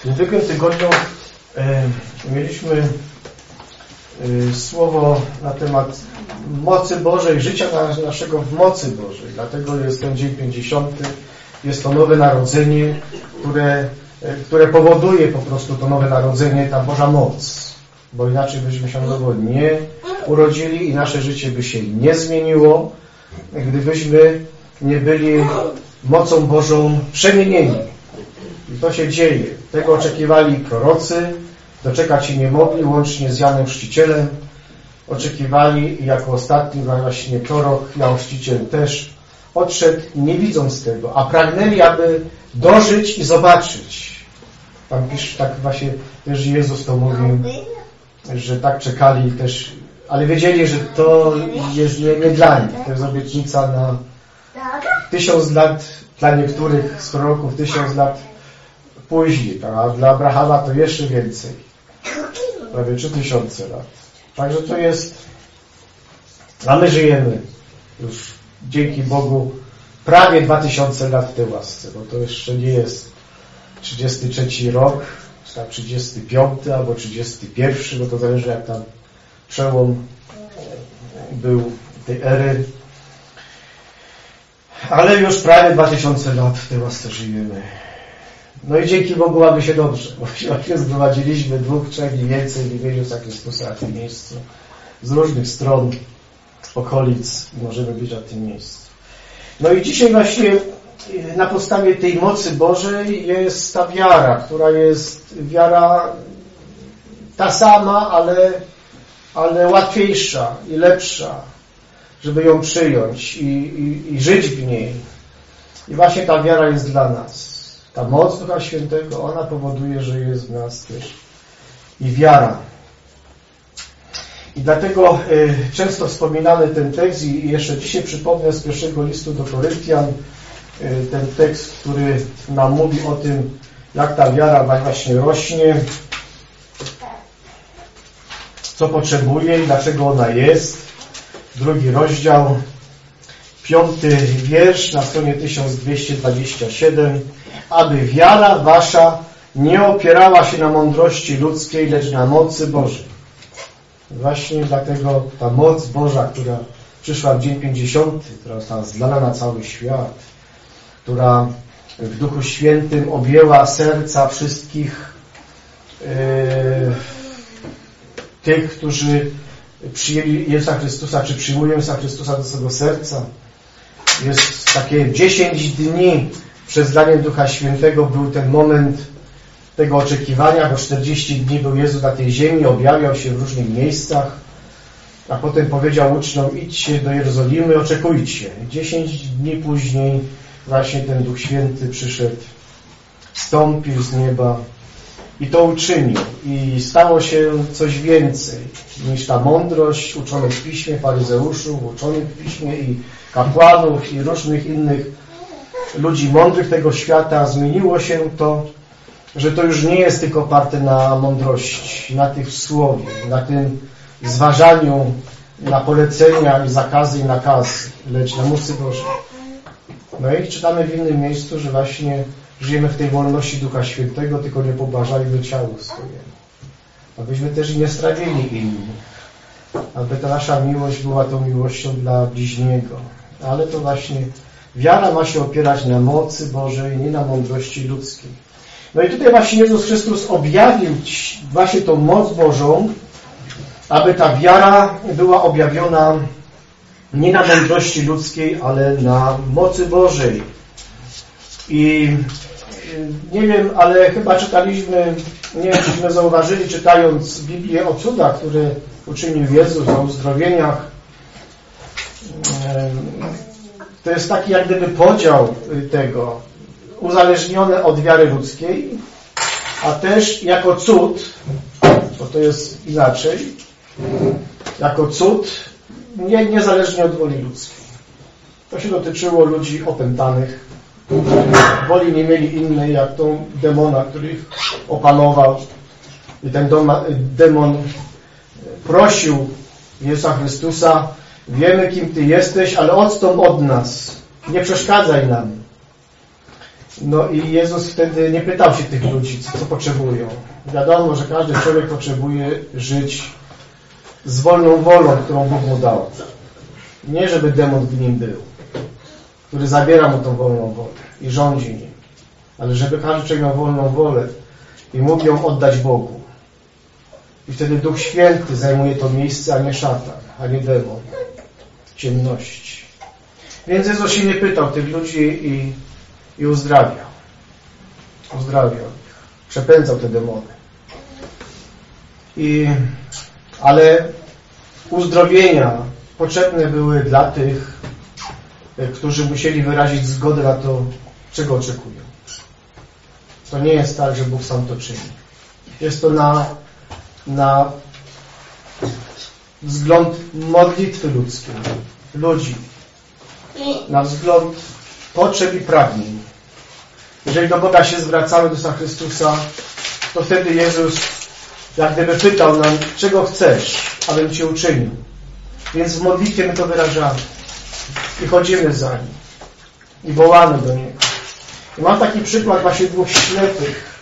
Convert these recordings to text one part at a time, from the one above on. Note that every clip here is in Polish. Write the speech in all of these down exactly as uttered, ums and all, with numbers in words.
W ubiegłym tygodniu e, mieliśmy e, słowo na temat mocy Bożej, życia naszego w mocy Bożej. Dlatego jest ten dzień pięćdziesiąty. Jest to nowe narodzenie, które, e, które powoduje po prostu to nowe narodzenie, ta Boża moc. Bo inaczej byśmy się nowo nie urodzili i nasze życie by się nie zmieniło, gdybyśmy nie byli mocą Bożą przemienieni. I to się dzieje. Tego oczekiwali prorocy, doczekać się nie mogli, łącznie z Janem Chrzcicielem. Oczekiwali i jako ostatni właśnie prorok Jan Chrzciciel też odszedł, nie widząc tego, a pragnęli, aby dożyć i zobaczyć. Tam pisze, tak właśnie też Jezus to mówił, że tak czekali też, ale wiedzieli, że to jest nie, nie dla nich. To jest obietnica na tysiąc lat, dla niektórych z proroków tysiąc lat później, a dla Abrahama to jeszcze więcej. Prawie trzy tysiące lat. Także to jest, a my żyjemy już dzięki Bogu prawie dwa tysiące lat w tej łasce, bo to jeszcze nie jest trzydziesty trzeci rok, czy tam trzydziesty piąty albo trzydziesty pierwszy, bo to zależy jak tam przełom był tej ery. Ale już prawie dwa tysiące lat w tej łasce żyjemy. No i dzięki Bogu mamy się dobrze, bo się zgromadziliśmy dwóch, trzech i więcej w imieniu Chrystusa na tym miejscu. Z różnych stron, okolic możemy być na tym miejscu. No i dzisiaj właśnie na podstawie tej mocy Bożej jest ta wiara, która jest wiara ta sama, ale, ale łatwiejsza i lepsza, żeby ją przyjąć i, i, i żyć w niej. I właśnie ta wiara jest dla nas. Ta moc Ducha Świętego, ona powoduje, że jest w nas też i wiara. I dlatego y, często wspominany ten tekst i jeszcze dzisiaj przypomnę z pierwszego listu do Koryntian, y, ten tekst, który nam mówi o tym, jak ta wiara właśnie rośnie, co potrzebuje i dlaczego ona jest. Drugi rozdział, piąty wiersz na stronie tysiąc dwieście dwadzieścia siedem. Aby wiara wasza nie opierała się na mądrości ludzkiej, lecz na mocy Bożej. Właśnie dlatego ta moc Boża, która przyszła w dzień pięćdziesiąty, która została zlana na cały świat, która w Duchu Świętym objęła serca wszystkich yy, tych, którzy przyjęli Jezusa Chrystusa, czy przyjmują Jezusa Chrystusa do swego serca. Jest takie dziesięć dni przez zlanie Ducha Świętego był ten moment tego oczekiwania, bo czterdzieści dni był Jezus na tej ziemi, objawiał się w różnych miejscach, a potem powiedział uczniom, idźcie do Jerozolimy, oczekujcie. dziesięć dni później właśnie ten Duch Święty przyszedł, wstąpił z nieba i to uczynił. I stało się coś więcej niż ta mądrość uczonych w Piśmie, faryzeuszów, uczonych w Piśmie i kapłanów i różnych innych ludzi mądrych tego świata. Zmieniło się to, że to już nie jest tylko oparte na mądrości, na tych w słowie, na tym zważaniu, na polecenia i zakazy i nakazy, lecz na mocy Bożej. No i czytamy w innym miejscu, że właśnie żyjemy w tej wolności Ducha Świętego, tylko nie pobażajmy ciału swojemu. Abyśmy też i nie strawili innych. Aby ta nasza miłość była tą miłością dla bliźniego. Ale to właśnie wiara ma się opierać na mocy Bożej, nie na mądrości ludzkiej. No i tutaj właśnie Jezus Chrystus objawił właśnie tą moc Bożą, aby ta wiara była objawiona nie na mądrości ludzkiej, ale na mocy Bożej. I nie wiem, ale chyba czytaliśmy, nie wiem, czyśmy zauważyli, czytając Biblię o cudach, które uczynił Jezus, o uzdrowieniach. To jest taki jak gdyby podział tego, uzależnione od wiary ludzkiej, a też jako cud, bo to jest inaczej, jako cud nie, niezależnie od woli ludzkiej. To się dotyczyło ludzi opętanych. Woli nie mieli innej jak tą demona, który ich opanował. I ten demon prosił Jezusa Chrystusa, wiemy kim Ty jesteś, ale odstąp od nas, nie przeszkadzaj nam. No i Jezus wtedy nie pytał się tych ludzi, co, co potrzebują. Wiadomo, że każdy człowiek potrzebuje żyć z wolną wolą, którą Bóg mu dał. Nie, żeby demon w nim był, który zabiera mu tą wolną wolę i rządzi nim. Ale żeby każdy człowiek miał wolną wolę i mógł ją oddać Bogu. I wtedy Duch Święty zajmuje to miejsce, a nie szatan, a nie demon. Ciemności. Więc Jezus się nie pytał tych ludzi i, i uzdrawiał. Uzdrawiał ich. Przepędzał te demony. I, ale uzdrowienia potrzebne były dla tych, którzy musieli wyrazić zgodę na to, czego oczekują. To nie jest tak, że Bóg sam to czyni. Jest to na, na wzgląd modlitwy ludzkiej, ludzi, na wzgląd potrzeb i pragnień. Jeżeli do Boga się zwracamy, do Jezusa Chrystusa, to wtedy Jezus jak gdyby pytał nam, czego chcesz, abym Cię uczynił. Więc w modlitwie my to wyrażamy. I chodzimy za Nim. I wołamy do Niego. I mam taki przykład właśnie dwóch ślepych.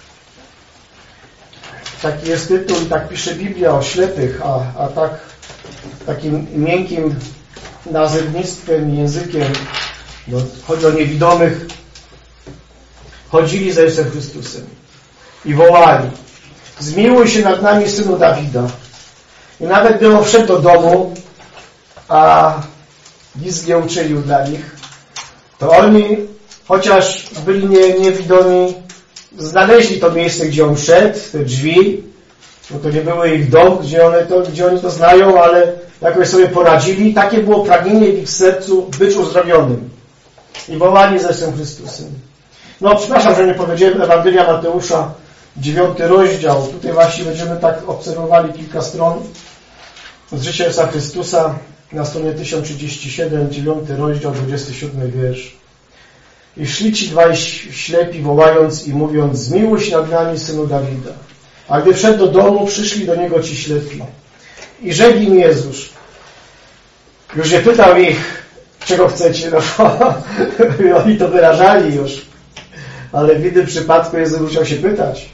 Taki jest tytuł i tak pisze Biblia o ślepych, a, a tak takim miękkim nazewnictwem, językiem, no, chodzi o niewidomych, chodzili za Jezusem Chrystusem i wołali: zmiłuj się nad nami, Synu Dawida. I nawet gdy on wszedł do domu, a nic nie uczynił dla nich, to oni, chociaż byli nie, niewidomi, znaleźli to miejsce, gdzie on wszedł, te drzwi, bo to nie były ich dom, gdzie, one to, gdzie oni to znają, ale jakoś sobie poradzili. Takie było pragnienie w ich sercu być uzdrowionym. I wołali za Jezusem Chrystusem. No, przepraszam, że nie powiedziałem, Ewangelia Mateusza, dziewiąty rozdział. Tutaj właśnie będziemy tak obserwowali kilka stron z życia Jezusa Chrystusa. Na stronie tysiąc trzydzieści siedem, dziewiąty rozdział, dwudziesty siódmy wiersz. I szli ci dwaj ślepi, wołając i mówiąc: zmiłuj się nad nami, Synu Dawida. A gdy wszedł do domu, przyszli do niego ci ślepi. I rzekł im Jezus. Już nie pytał ich, czego chcecie. No, oni to wyrażali już. Ale w innym przypadku Jezus musiał się pytać.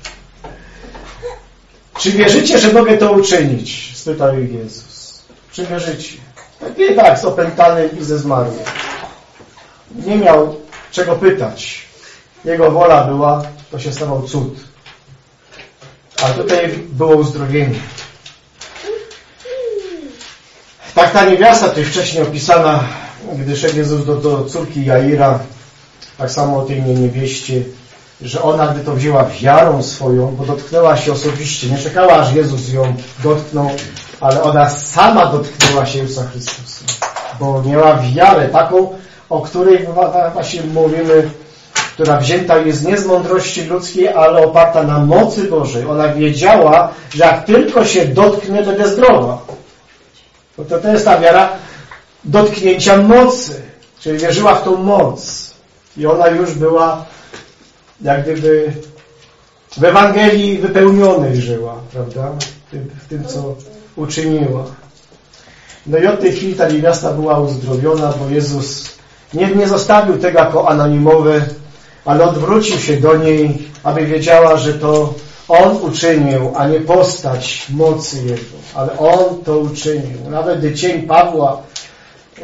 Czy wierzycie, że mogę to uczynić? Spytał ich Jezus. Czy wierzycie? Nie tak, z opętanym i ze zmarłym. Nie miał czego pytać. Jego wola była, to się stawał cud. A tutaj było uzdrowienie. Tak ta niewiasta tutaj wcześniej opisana, gdy szedł Jezus do, do córki Jaira, tak samo o tej niewieście, że ona, gdy to wzięła wiarą swoją, bo dotknęła się osobiście, nie czekała, aż Jezus ją dotknął, ale ona sama dotknęła się Jezusa Chrystusa, bo miała wiarę taką, o której właśnie mówimy, która wzięta jest nie z mądrości ludzkiej, ale oparta na mocy Bożej. Ona wiedziała, że jak tylko się dotknę, będę zdrowa. Bo to, to jest ta wiara dotknięcia mocy. Czyli wierzyła w tą moc. I ona już była jak gdyby w Ewangelii wypełnionej żyła, prawda? W tym, w tym co uczyniła. No i od tej chwili ta niewiasta była uzdrowiona, bo Jezus nie, nie zostawił tego jako anonimowe, ale odwrócił się do niej, aby wiedziała, że to On uczynił, a nie postać mocy Jego. Ale On to uczynił. Nawet gdy cień Pawła, yy,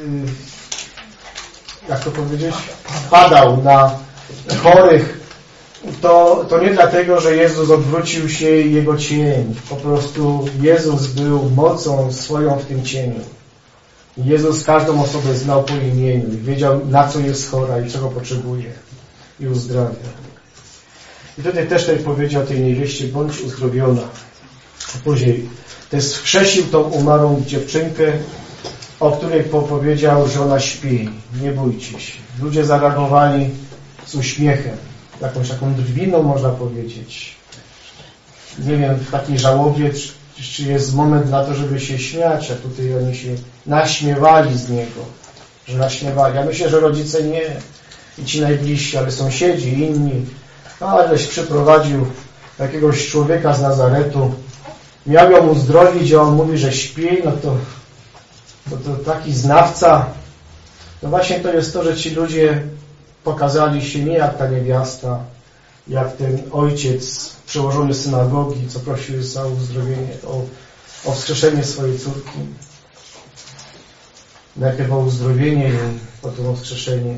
jak to powiedzieć, padał na chorych, to, to nie dlatego, że Jezus odwrócił się i Jego cień. Po prostu Jezus był mocą swoją w tym cieniu. Jezus każdą osobę znał po imieniu i wiedział, na co jest chora i czego potrzebuje. I uzdrawia. I tutaj też tutaj powiedział tej niewieście: bądź uzdrowiona. A później też wskrzesił tą umarłą dziewczynkę, o której powiedział, że ona śpi. Nie bójcie się. Ludzie zareagowali z uśmiechem. Jakąś taką drwiną, można powiedzieć. Nie wiem, w takiej żałobie, czy, czy jest moment na to, żeby się śmiać, a tutaj oni się naśmiewali z niego. Że naśmiewali. Ja myślę, że rodzice nie. I ci najbliżsi, ale sąsiedzi, inni. Aleś przyprowadził jakiegoś człowieka z Nazaretu. Miał ją uzdrowić, a on mówi, że śpi. No to, to, to taki znawca. No właśnie to jest to, że ci ludzie pokazali się nie jak ta niewiasta, jak ten ojciec przełożony synagogi, co prosił za uzdrowienie, o, o wskrzeszenie swojej córki. Najpierw o uzdrowienie i potem o wskrzeszenie.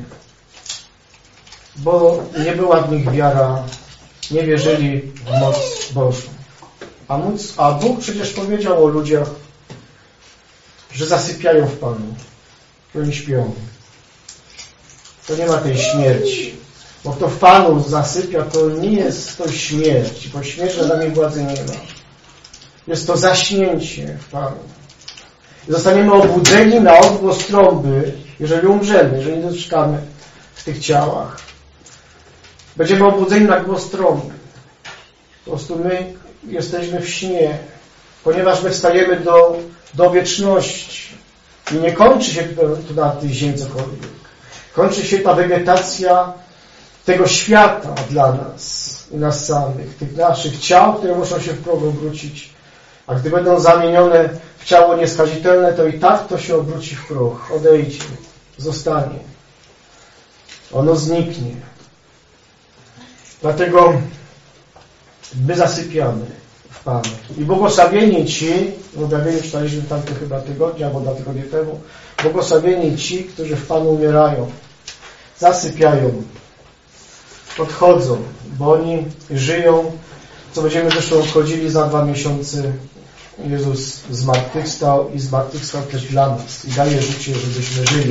Bo nie była w nich wiara, nie wierzyli w moc Bożą. A, móc, a Bóg przecież powiedział o ludziach, że zasypiają w Panu, że oni śpią. To nie ma tej śmierci. Bo kto w Panu zasypia, to nie jest to śmierć, bo śmierć dla mnie władzy nie ma. Jest to zaśnięcie w Panu. Zostaniemy obudzeni na odgłos trąby, jeżeli umrzemy, jeżeli nie doczekamy w tych ciałach. Będziemy obudzeni na głos trąby. Po prostu my jesteśmy w śnie, ponieważ my wstajemy do, do wieczności. I nie kończy się to na tej ziemi cokolwiek. Kończy się ta wegetacja tego świata dla nas i nas samych, tych naszych ciał, które muszą się w proch obrócić. A gdy będą zamienione w ciało nieskazitelne, to i tak to się obróci w proch, odejdzie, zostanie. Ono zniknie. Dlatego my zasypiamy w Panu. I błogosławieni ci, w objawieniu czytaliśmy tamte chyba tygodnia, albo dwa tygodnie temu, błogosławieni ci, którzy w Panu umierają, zasypiają, odchodzą, bo oni żyją, co będziemy zresztą obchodzili za dwa miesiące. Jezus zmartwychwstał i zmartwychwstał też dla nas i daje życie, żebyśmy żyli.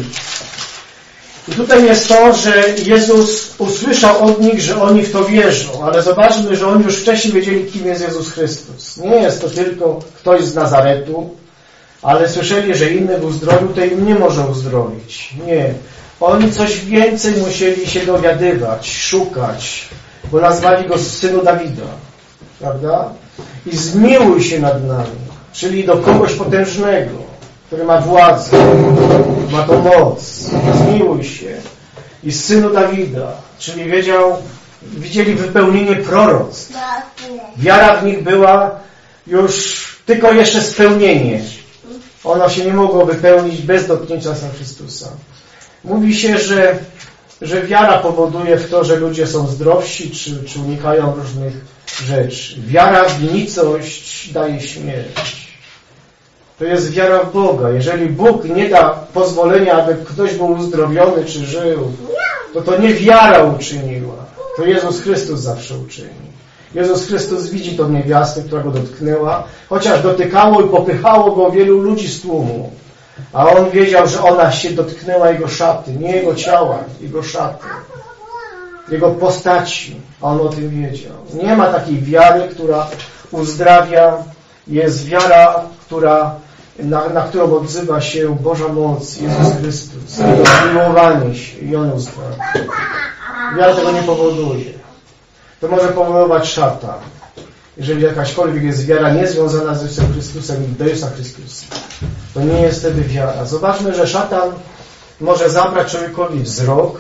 I tutaj jest to, że Jezus usłyszał od nich, że oni w to wierzą, ale zobaczmy, że oni już wcześniej wiedzieli, kim jest Jezus Chrystus. Nie jest to tylko ktoś z Nazaretu, ale słyszeli, że innych uzdrowił, to im nie może uzdrowić. Nie. Oni coś więcej musieli się dowiadywać, szukać, bo nazwali go synu Dawida. Prawda? I zmiłuj się nad nami, czyli do kogoś potężnego, który ma władzę, ma tą moc. Zmiłuj się. I synu Dawida, czyli wiedział, widzieli wypełnienie proroctw. Wiara w nich była już tylko jeszcze spełnienie. Ono się nie mogło wypełnić bez dotknięcia Jezusa Chrystusa. Mówi się, że, że wiara powoduje w to, że ludzie są zdrowsi, czy, czy unikają różnych rzeczy. Wiara w nicość daje śmierć. To jest wiara w Boga. Jeżeli Bóg nie da pozwolenia, aby ktoś był uzdrowiony czy żył, to to nie wiara uczyniła. To Jezus Chrystus zawsze uczyni. Jezus Chrystus widzi tą niewiastę, która go dotknęła, chociaż dotykało i popychało go wielu ludzi z tłumu. A on wiedział, że ona się dotknęła jego szaty, nie jego ciała, jego szaty, jego postaci. A on o tym wiedział. Nie ma takiej wiary, która uzdrawia. Jest wiara, która, na, na którą odzywa się Boża moc, Jezus Chrystus, jego zmiłowanie się i on uzdrawia. Wiara tego nie powoduje. To może powodować szatan. Jeżeli jakaśkolwiek jest wiara niezwiązana z Jezusem Chrystusem i do Jezusa Chrystusa, to nie jest wtedy wiara. Zobaczmy, że szatan może zabrać człowiekowi wzrok,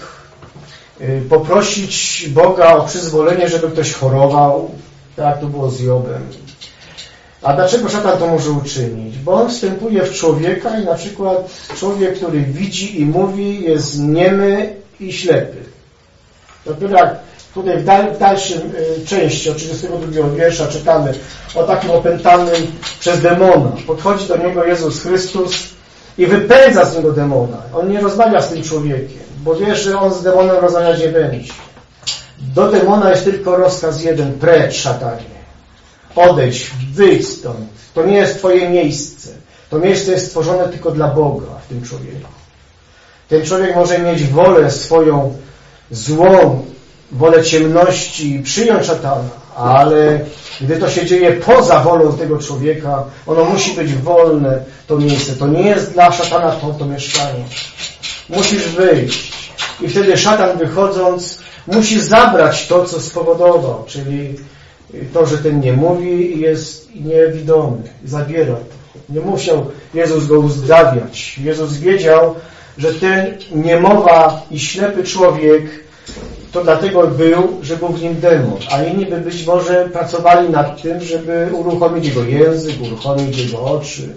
poprosić Boga o przyzwolenie, żeby ktoś chorował, tak jak to było z Jobem. A dlaczego szatan to może uczynić? Bo on wstępuje w człowieka i na przykład człowiek, który widzi i mówi, jest niemy i ślepy. Dopiero jak tutaj w, dal, w dalszym y, części, od trzydziestego drugiego wiersza czytamy o takim opętanym przez demona. Podchodzi do niego Jezus Chrystus i wypędza z niego demona. On nie rozmawia z tym człowiekiem, bo wie, że on z demonem rozmawiać nie będzie. Do demona jest tylko rozkaz jeden: precz, szatanie. Odejdź, wyjdź stąd. To nie jest twoje miejsce. To miejsce jest stworzone tylko dla Boga w tym człowieku. Ten człowiek może mieć wolę swoją złą, wolę ciemności i przyjąć szatana, ale gdy to się dzieje poza wolą tego człowieka, ono musi być wolne, to miejsce. To nie jest dla szatana to, to mieszkanie. Musisz wyjść. I wtedy szatan, wychodząc, musi zabrać to, co spowodował, czyli to, że ten nie mówi i jest niewidomy. Zabiera to. Nie musiał Jezus go uzdrawiać. Jezus wiedział, że ten niemowa i ślepy człowiek to dlatego był, że był w nim demon. A inni by być może pracowali nad tym, żeby uruchomić jego język, uruchomić jego oczy.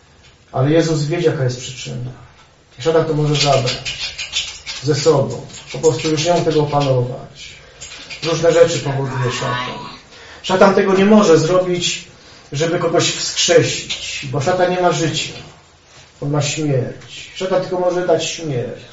Ale Jezus wiedział, jaka jest przyczyna. I szatan to może zabrać ze sobą. Po prostu już nie mógł tego opanować. Różne rzeczy powoduje szatan. Szatan tego nie może zrobić, żeby kogoś wskrzesić, bo szatan nie ma życia. On ma śmierć. Szatan tylko może dać śmierć.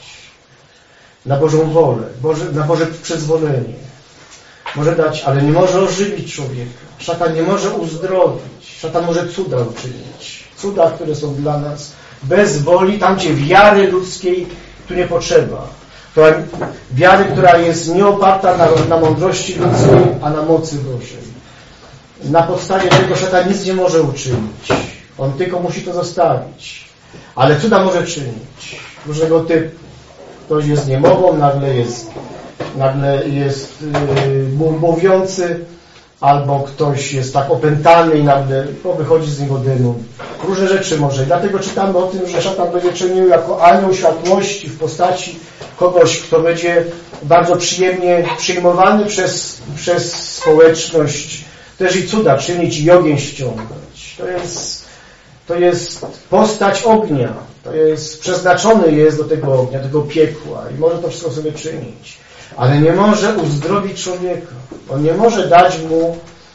Na Bożą wolę, Boże, na Boże przyzwolenie. Może dać, ale nie może ożywić człowieka. Szatan nie może uzdrowić. Szatan może cuda uczynić. Cuda, które są dla nas bez woli, tam gdzie wiary ludzkiej tu nie potrzeba. To wiary, która jest nie oparta na, na mądrości ludzkiej, a na mocy Bożej. Na podstawie tego szatan nic nie może uczynić. On tylko musi to zostawić. Ale cuda może czynić. Różnego typu. Ktoś jest niemową, nagle jest, nagle jest yy, mówiący, albo ktoś jest tak opętany i nagle o, wychodzi z niego demon. Różne rzeczy może. I dlatego czytamy o tym, że szatan będzie czynił jako anioł światłości w postaci kogoś, kto będzie bardzo przyjemnie przyjmowany przez, przez społeczność. Też i cuda czynić i ogień ściągać. To jest, to jest postać ognia. To jest, przeznaczony jest do tego ognia, do tego piekła i może to wszystko sobie czynić. Ale nie może uzdrowić człowieka. On nie może dać mu,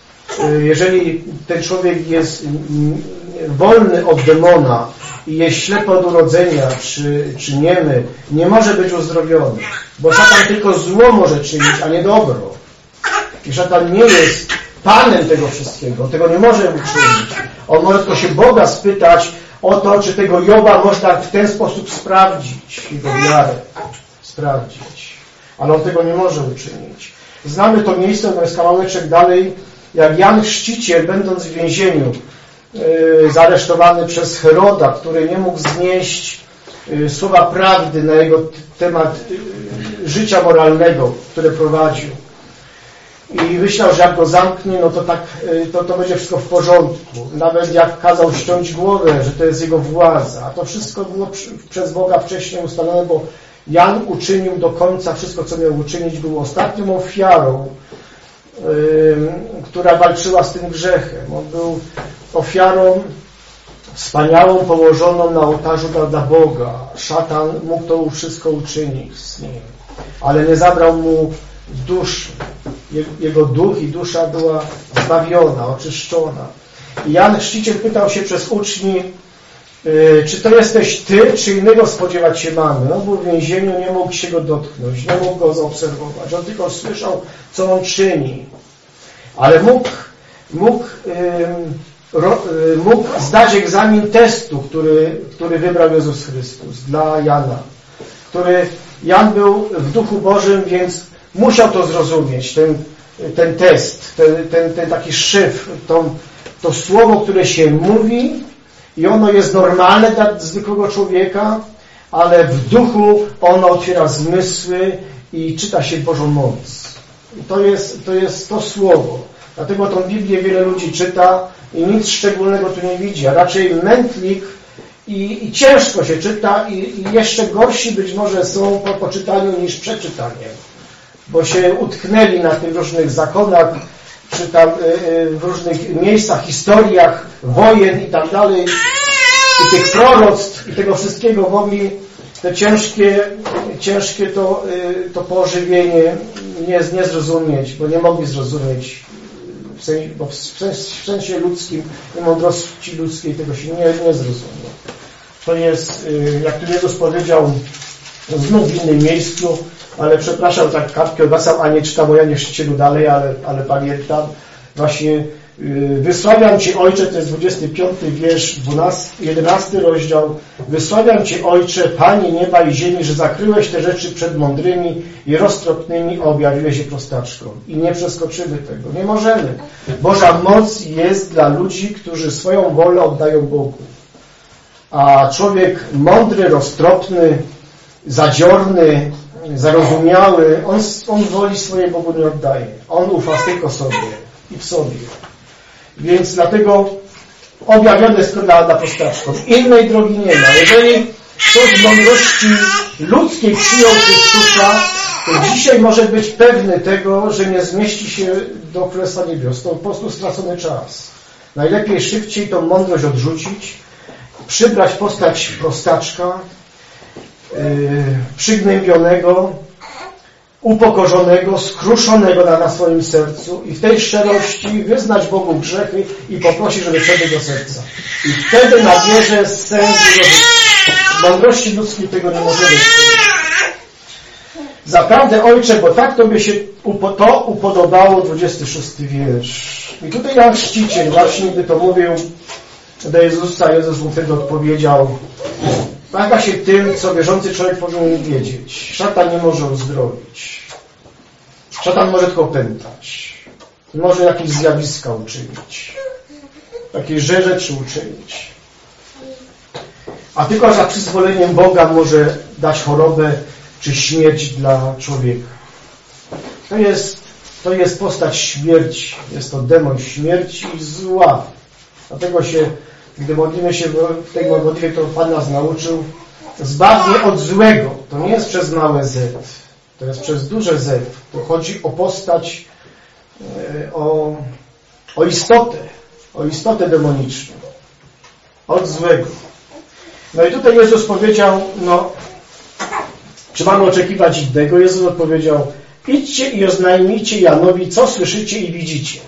jeżeli ten człowiek jest wolny od demona i jest ślepy od urodzenia, czy, czy niemy, nie może być uzdrowiony. Bo szatan tylko zło może czynić, a nie dobro. I szatan nie jest panem tego wszystkiego. On tego nie może uczynić. On może tylko się Boga spytać o to, czy tego Joba można w ten sposób sprawdzić, jego wiarę sprawdzić. Ale on tego nie może uczynić. Znamy to miejsce, to jest kawałeczek dalej, jak Jan Chrzciciel, będąc w więzieniu, yy, zaresztowany przez Heroda, który nie mógł znieść yy, słowa prawdy na jego temat yy, życia moralnego, które prowadził. I myślał, że jak go zamknie, no to tak, to, to będzie wszystko w porządku. Nawet jak kazał ściąć głowę, że to jest jego władza. A to wszystko było przez Boga wcześniej ustalone, bo Jan uczynił do końca wszystko, co miał uczynić. Był ostatnią ofiarą, yy, która walczyła z tym grzechem. On był ofiarą wspaniałą, położoną na ołtarzu dla, dla Boga. Szatan mógł to wszystko uczynić z nim, ale nie zabrał mu duszy. Jego duch i dusza była zbawiona, oczyszczona. I Jan Chrzciciel pytał się przez uczniów, czy to jesteś ty, czy innego spodziewać się mamy. On był w więzieniu, nie mógł się go dotknąć, nie mógł go zaobserwować. On tylko słyszał, co on czyni. Ale mógł, mógł, ro, mógł zdać egzamin testu, który, który wybrał Jezus Chrystus dla Jana. Który Jan był w Duchu Bożym, więc musiał to zrozumieć, ten, ten test, ten, ten, ten taki szyfr, to, to słowo, które się mówi i ono jest normalne dla zwykłego człowieka, ale w duchu ono otwiera zmysły i czyta się Bożą moc. I to jest, to jest to słowo. Dlatego tą Biblię wiele ludzi czyta i nic szczególnego tu nie widzi, a raczej mętlik i, i ciężko się czyta i, i jeszcze gorsi być może są po poczytaniu niż przeczytaniem. Bo się utknęli na tych różnych zakonach, czy tam w różnych miejscach, historiach, wojen i tak dalej, i tych proroctw i tego wszystkiego mogli te ciężkie, ciężkie to, to pożywienie nie, nie zrozumieć, bo nie mogli zrozumieć w sensie, bo w sensie, w sensie ludzkim i mądrości ludzkiej tego się nie, nie zrozumie. To jest, jak tu Jezus powiedział, znów w innym miejscu, ale przepraszam, tak kartkę odwracam, a nie czytam o Janie Chrzcicielu dalej, ale, ale pamiętam. Właśnie yy, wysławiam Cię, Ojcze, to jest dwudziesty piąty wiersz, dwunasty, jedenasty rozdział. Wysławiam Cię, Ojcze, Panie nieba i ziemi, że zakryłeś te rzeczy przed mądrymi i roztropnymi, a objawiłeś je prostaczkom. I nie przeskoczymy tego. Nie możemy. Boża moc jest dla ludzi, którzy swoją wolę oddają Bogu. A człowiek mądry, roztropny, zadziorny, zarozumiały, on, on woli swojej Bogu nie oddaje. On ufa tylko sobie i w sobie. Więc dlatego objawione jest to dla, dla prostaczką. Innej drogi nie ma. Jeżeli ktoś z mądrości ludzkiej przyjął Chrystusa, to dzisiaj może być pewny tego, że nie zmieści się do Królestwa Niebios. To po prostu stracony czas. Najlepiej szybciej tą mądrość odrzucić, przybrać postać prostaczka, Yy, przygnębionego, upokorzonego, skruszonego na, na swoim sercu i w tej szczerości wyznać Bogu grzechy i poprosić, żeby wszedł do serca. I wtedy nabierze sens życia. Z mądrości ludzkiej tego nie może być. Zaprawdę, Ojcze, bo tak Tobie się to upodobało, dwudziesty szósty wiersz. I tutaj Jan Chrzciciel właśnie, gdy to mówił do Jezusa, Jezus mu wtedy odpowiedział: maga się tym, co wierzący człowiek powinien wiedzieć. Szatan nie może uzdrowić. Szatan może tylko pętać. Może jakieś zjawiska uczynić. Jakieś rzeczy uczynić. A tylko za przyzwoleniem Boga może dać chorobę czy śmierć dla człowieka. To jest, to jest postać śmierci. Jest to demon śmierci i zła. Dlatego się, gdy modlimy się w tej modlitwie, to Pan nas nauczył: zbaw mnie od złego. To nie jest przez małe Z. To jest przez duże Z. To chodzi o postać, o, o istotę. O istotę demoniczną. Od złego. No i tutaj Jezus powiedział, no, czy mamy oczekiwać innego? Jezus odpowiedział: idźcie i oznajmijcie Janowi, co słyszycie i widzicie.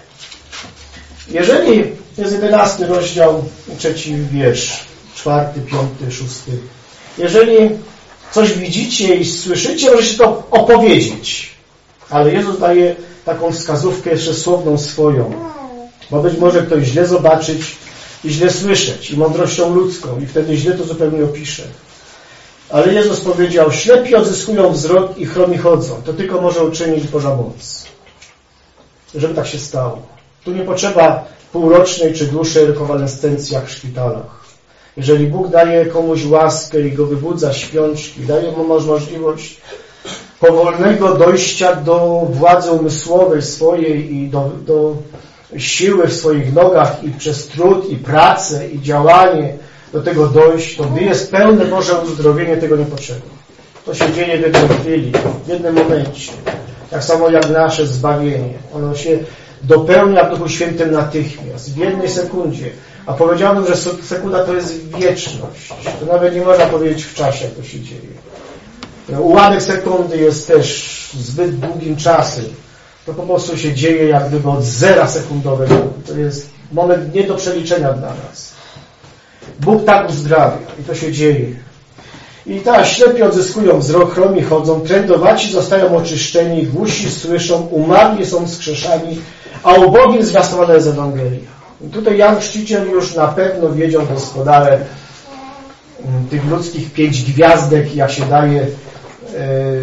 Jeżeli, to jest jedenasty rozdział, trzeci wiersz, czwarty, piąty, szósty. Jeżeli coś widzicie i słyszycie, możecie to opowiedzieć. Ale Jezus daje taką wskazówkę jeszcze słowną swoją. Bo być może ktoś źle zobaczyć i źle słyszeć, i mądrością ludzką, i wtedy źle to zupełnie opisze. Ale Jezus powiedział: ślepi odzyskują wzrok i chromi chodzą. To tylko może uczynić Boża moc. Żeby tak się stało. Tu nie potrzeba półrocznej czy dłuższej rekonwalescencji jak w szpitalach. Jeżeli Bóg daje komuś łaskę i go wybudza śpiączki, daje mu możliwość powolnego dojścia do władzy umysłowej swojej i do, do siły w swoich nogach i przez trud i pracę i działanie do tego dojść, to gdy jest pełne Boże uzdrowienie, tego nie potrzeba. To się dzieje w jednej chwili, w jednym momencie. Tak samo jak nasze zbawienie. Ono się dopełnia w Duchu Świętym natychmiast, w jednej sekundzie. A powiedziałbym, że sekunda to jest wieczność. To nawet nie można powiedzieć w czasie, jak to się dzieje. Ułamek sekundy jest też zbyt długim czasem. To po prostu się dzieje jak gdyby od zera sekundowego. To jest moment nie do przeliczenia dla nas. Bóg tak uzdrawia i to się dzieje. I tak, ślepi odzyskują wzrok, chromi chodzą, trędowaci zostają oczyszczeni, głusi słyszą, umarli są skrzeszani, a ubogim zwiastowana jest Ewangelia. I tutaj Jan Chrzciciel już na pewno wiedział doskonale tych ludzkich pięć gwiazdek, jak się daje yy,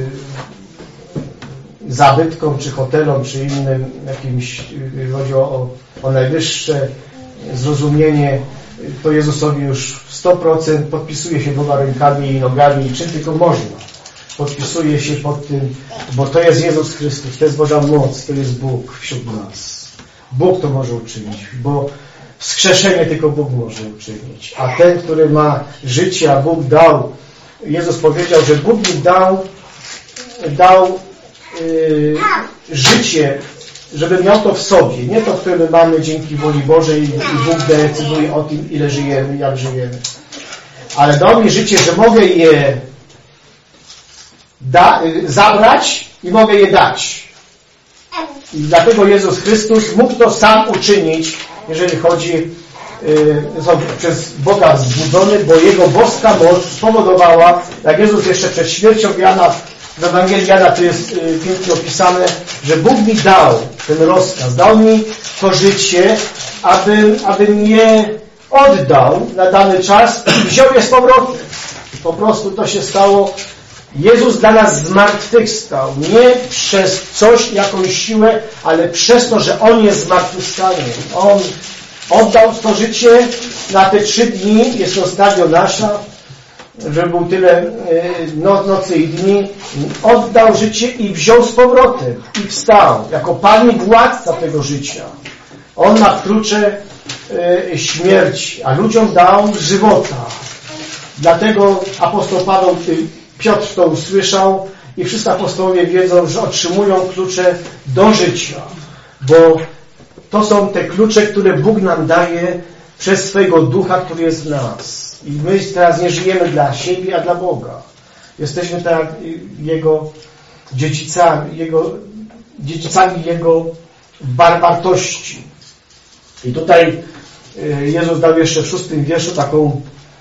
zabytkom, czy hotelom, czy innym jakimś, yy, chodzi o, o najwyższe zrozumienie, to Jezusowi już w sto procent podpisuje się dwoma rękami i nogami, czym tylko można. Podpisuje się pod tym, bo to jest Jezus Chrystus, to jest Boża moc, to jest Bóg wśród nas. Bóg to może uczynić, bo wskrzeszenie tylko Bóg może uczynić. A ten, który ma życie, a Bóg dał, Jezus powiedział, że Bóg mi dał, dał yy, życie, żeby miał to w sobie. Nie to, które my mamy dzięki woli Bożej i Bóg decyduje o tym, ile żyjemy, jak żyjemy. Ale dał mi życie, że mogę je da, zabrać i mogę je dać. I dlatego Jezus Chrystus mógł to sam uczynić, jeżeli chodzi yy, przez Boga wzbudzony, bo Jego boska moc spowodowała, jak Jezus jeszcze przed śmiercią Jana, w Ewangelii Jana to jest yy, pięknie opisane, że Bóg mi dał ten rozkaz, dał mi to życie, abym, abym je oddał na dany czas i wziął je z powrotem. Po prostu to się stało. Jezus dla nas zmartwychwstał. Nie przez coś, jakąś siłę, ale przez to, że On jest zmartwychwstany. On oddał to życie na te trzy dni. Jest to ostatnio nasza, że był tyle no, nocy i dni. Oddał życie i wziął z powrotem. I wstał. Jako Pan i władca tego życia. On ma klucze y, śmierci, a ludziom dał żywota. Dlatego apostoł Paweł y, Piotr to usłyszał i wszyscy apostołowie wiedzą, że otrzymują klucze do życia, bo to są te klucze, które Bóg nam daje przez swojego Ducha, który jest w nas. I my teraz nie żyjemy dla siebie, a dla Boga. Jesteśmy tak Jego dziedzicami Jego, dziedzicami Jego wartości. I tutaj Jezus dał jeszcze w szóstym wierszu taką,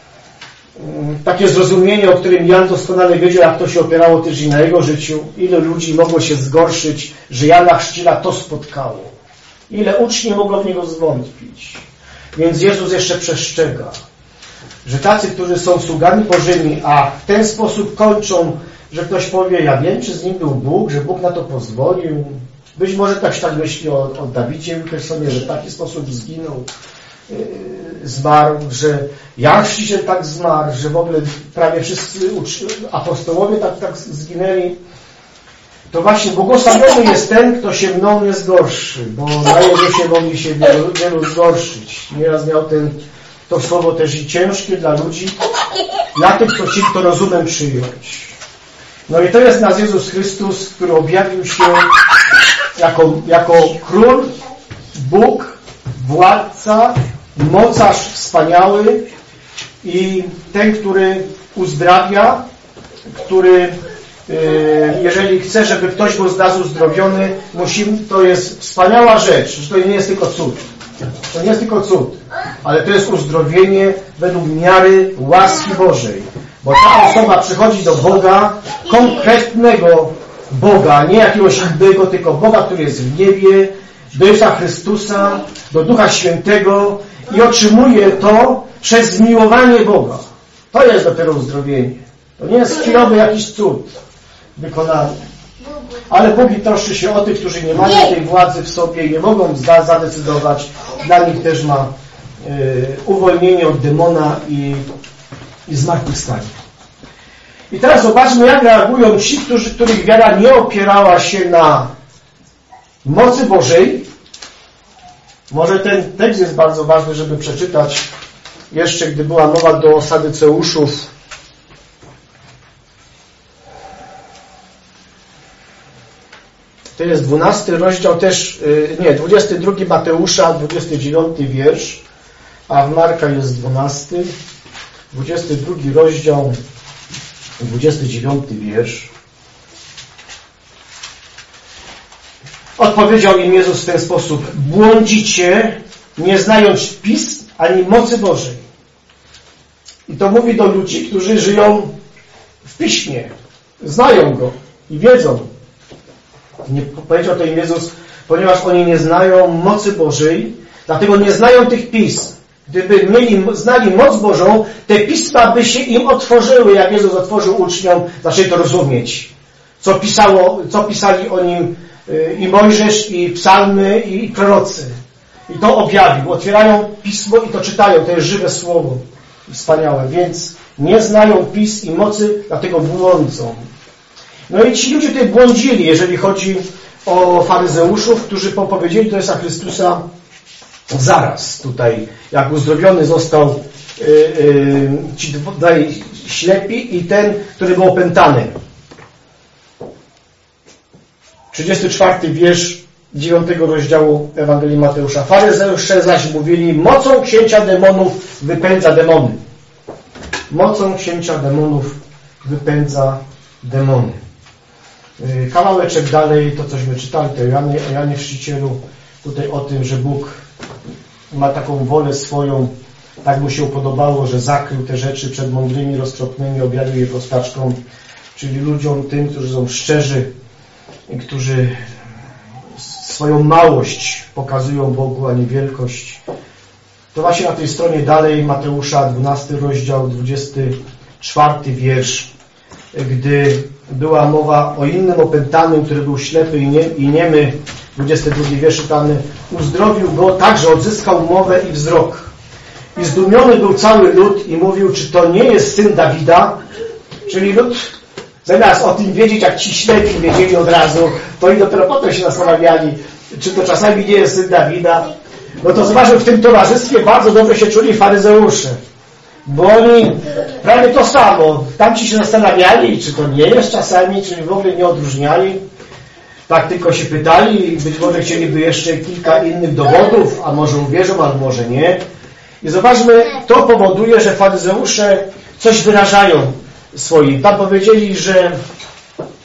takie zrozumienie, o którym Jan doskonale wiedział, jak to się opierało też i na jego życiu. Ile ludzi mogło się zgorszyć, że Jana Chrzciciela to spotkało. Ile uczniów mogło w niego zwątpić. Więc Jezus jeszcze przestrzega, że tacy, którzy są sługami Bożymi, a w ten sposób kończą, że ktoś powie, ja wiem, czy z nim był Bóg, że Bóg na to pozwolił. Być może ktoś tak myśli o, o Dawidzie Wilkersonie, że w taki sposób zginął, yy, zmarł, że Jan Chrzciciel tak zmarł, że w ogóle prawie wszyscy apostołowie tak, tak zginęli. To właśnie błogosławiony jest ten, kto się mną nie zgorszy, bo na jego się mogli się wielu, wielu zgorszyć. Nieraz miał ten, to słowo też i ciężkie dla ludzi, dla tych, kto chcieli to rozumem przyjąć. No i to jest nas Jezus Chrystus, który objawił się jako, jako król, Bóg, władca, mocarz wspaniały i ten, który uzdrawia, który jeżeli chce, żeby ktoś był z nas uzdrowiony, musimy, to jest wspaniała rzecz, że to nie jest tylko cud. To nie jest tylko cud, ale to jest uzdrowienie według miary łaski Bożej. Bo ta osoba przychodzi do Boga, konkretnego Boga, nie jakiegoś innego, tylko Boga, który jest w niebie, do Jezusa Chrystusa, do Ducha Świętego i otrzymuje to przez zmiłowanie Boga. To jest dopiero uzdrowienie. To nie jest chwilowy jakiś cud wykonany. Ale Bóg troszczy się o tych, którzy nie mają tej władzy w sobie i nie mogą zadecydować. Dla nich też ma y, uwolnienie od demona i, i zmartwychwstanie. I teraz zobaczmy, jak reagują ci, którzy, których wiara nie opierała się na mocy Bożej. Może ten tekst jest bardzo ważny, żeby przeczytać jeszcze, gdy była mowa do Sadyceuszów. To jest dwunasty rozdział też, nie, dwudziesty drugi Mateusza, dwudziesty dziewiąty wiersz, a w Marka jest dwunasty, dwudziesty drugi rozdział, dwudziesty dziewiąty wiersz. Odpowiedział im Jezus w ten sposób: błądzicie, nie znając pism ani mocy Bożej. I to mówi do ludzi, którzy żyją w Piśmie, znają Go i wiedzą. Nie powiedział to im Jezus, ponieważ oni nie znają mocy Bożej, dlatego nie znają tych pism. Gdyby mieli, znali moc Bożą, te pisma by się im otworzyły, jak Jezus otworzył uczniom, zaczęli to rozumieć. Co pisało, co pisali o nim i Mojżesz, i psalmy, i prorocy. I to objawił. Otwierają pismo i to czytają. To jest żywe słowo. Wspaniałe. Więc nie znają pism i mocy, dlatego błądzą. No i ci ludzie tutaj błądzili, jeżeli chodzi o faryzeuszów, którzy powiedzieli do Jezusa Chrystusa zaraz tutaj, jak uzdrowiony został yy, yy, ci dwaj ślepi i ten, który był opętany. trzydziesty czwarty wiersz dziewiątego rozdziału Ewangelii Mateusza. Faryzeusze zaś mówili: mocą księcia demonów wypędza demony. Mocą księcia demonów wypędza demony. Kawałeczek dalej, to cośmy czytali, to o Janie, o Janie Chrzcicielu, tutaj o tym, że Bóg ma taką wolę swoją, tak mu się podobało, że zakrył te rzeczy przed mądrymi, roztropnymi, objawił je prostaczkom, czyli ludziom tym, którzy są szczerzy, którzy swoją małość pokazują Bogu, a nie wielkość. To właśnie na tej stronie dalej Mateusza, dwunasty rozdział, dwudziesty czwarty wiersz, gdy była mowa o innym opętanym, który był ślepy i, nie, i niemy, dwudziesty drugi wiersz czytamy, uzdrowił go, także odzyskał mowę i wzrok. I zdumiony był cały lud i mówił, czy to nie jest syn Dawida? Czyli lud, zamiast o tym wiedzieć, jak ci ślepi wiedzieli od razu, to i dopiero potem się zastanawiali, czy to czasami nie jest syn Dawida. No to zobaczmy, w tym towarzystwie bardzo dobrze się czuli faryzeusze. Bo oni prawie to samo. Tamci się zastanawiali, czy to nie jest czasami, czy w ogóle nie odróżniali. Tak tylko się pytali i być może chcieliby jeszcze kilka innych dowodów, a może uwierzą, albo może nie. I zobaczmy, to powoduje, że faryzeusze coś wyrażają swoim. Tam powiedzieli, że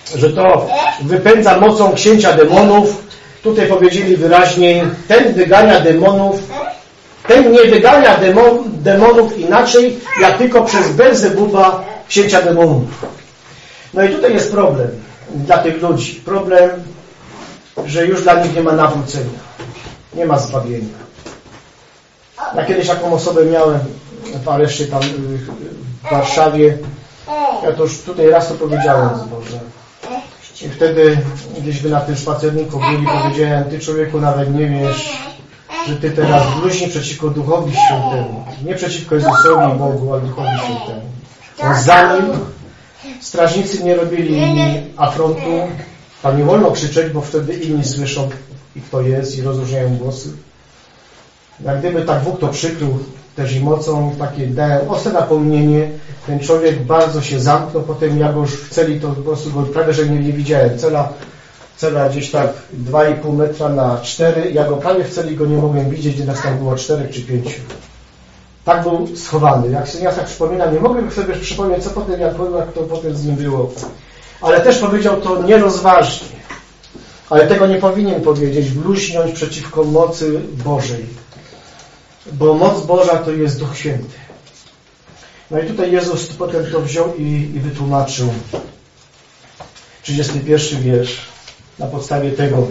że to wypędza mocą księcia demonów. Tutaj powiedzieli wyraźniej, ten wygania demonów, ten nie wygania demon, demonów inaczej, jak tylko przez Belzebuba, księcia demonów. No i tutaj jest problem dla tych ludzi. Problem, że już dla nich nie ma nawrócenia. Nie ma zbawienia. Ja kiedyś taką osobę miałem w areszcie tam w Warszawie. Ja to już tutaj raz to powiedziałem może. I wtedy gdzieś by na tym spacerniku byli, powiedziałem, ty człowieku nawet nie wiesz, że ty teraz bluźni przeciwko Duchowi Świętemu. Nie przeciwko Jezusowi i Bogu, ale Duchowi Świętemu. On zamilkł. Strażnicy nie robili afrontu. Tam nie wolno krzyczeć, bo wtedy inni słyszą, i kto jest, i rozróżniają głosy. Jak gdyby tak Bóg to przykrył też i mocą, takie dałem ostre napomnienie, ten człowiek bardzo się zamknął, potem ja go już w celi to po prostu go prawie, że nie, nie widziałem. Cela, cela gdzieś tak dwa i pół metra na cztery, ja go prawie w celi go nie mogłem widzieć, gdzie nas tam było czterech czy pięciu. Tak był schowany. Jak sobie ja tak przypominam, nie mogłem sobie przypomnieć, co potem, jak, jak to potem z nim było. Ale też powiedział to nierozważnie. Ale tego nie powinien powiedzieć, bluźniąć przeciwko mocy Bożej. Bo moc Boża to jest Duch Święty. No i tutaj Jezus potem to wziął i, i wytłumaczył. trzydziesty pierwszy wiersz. Na podstawie tego.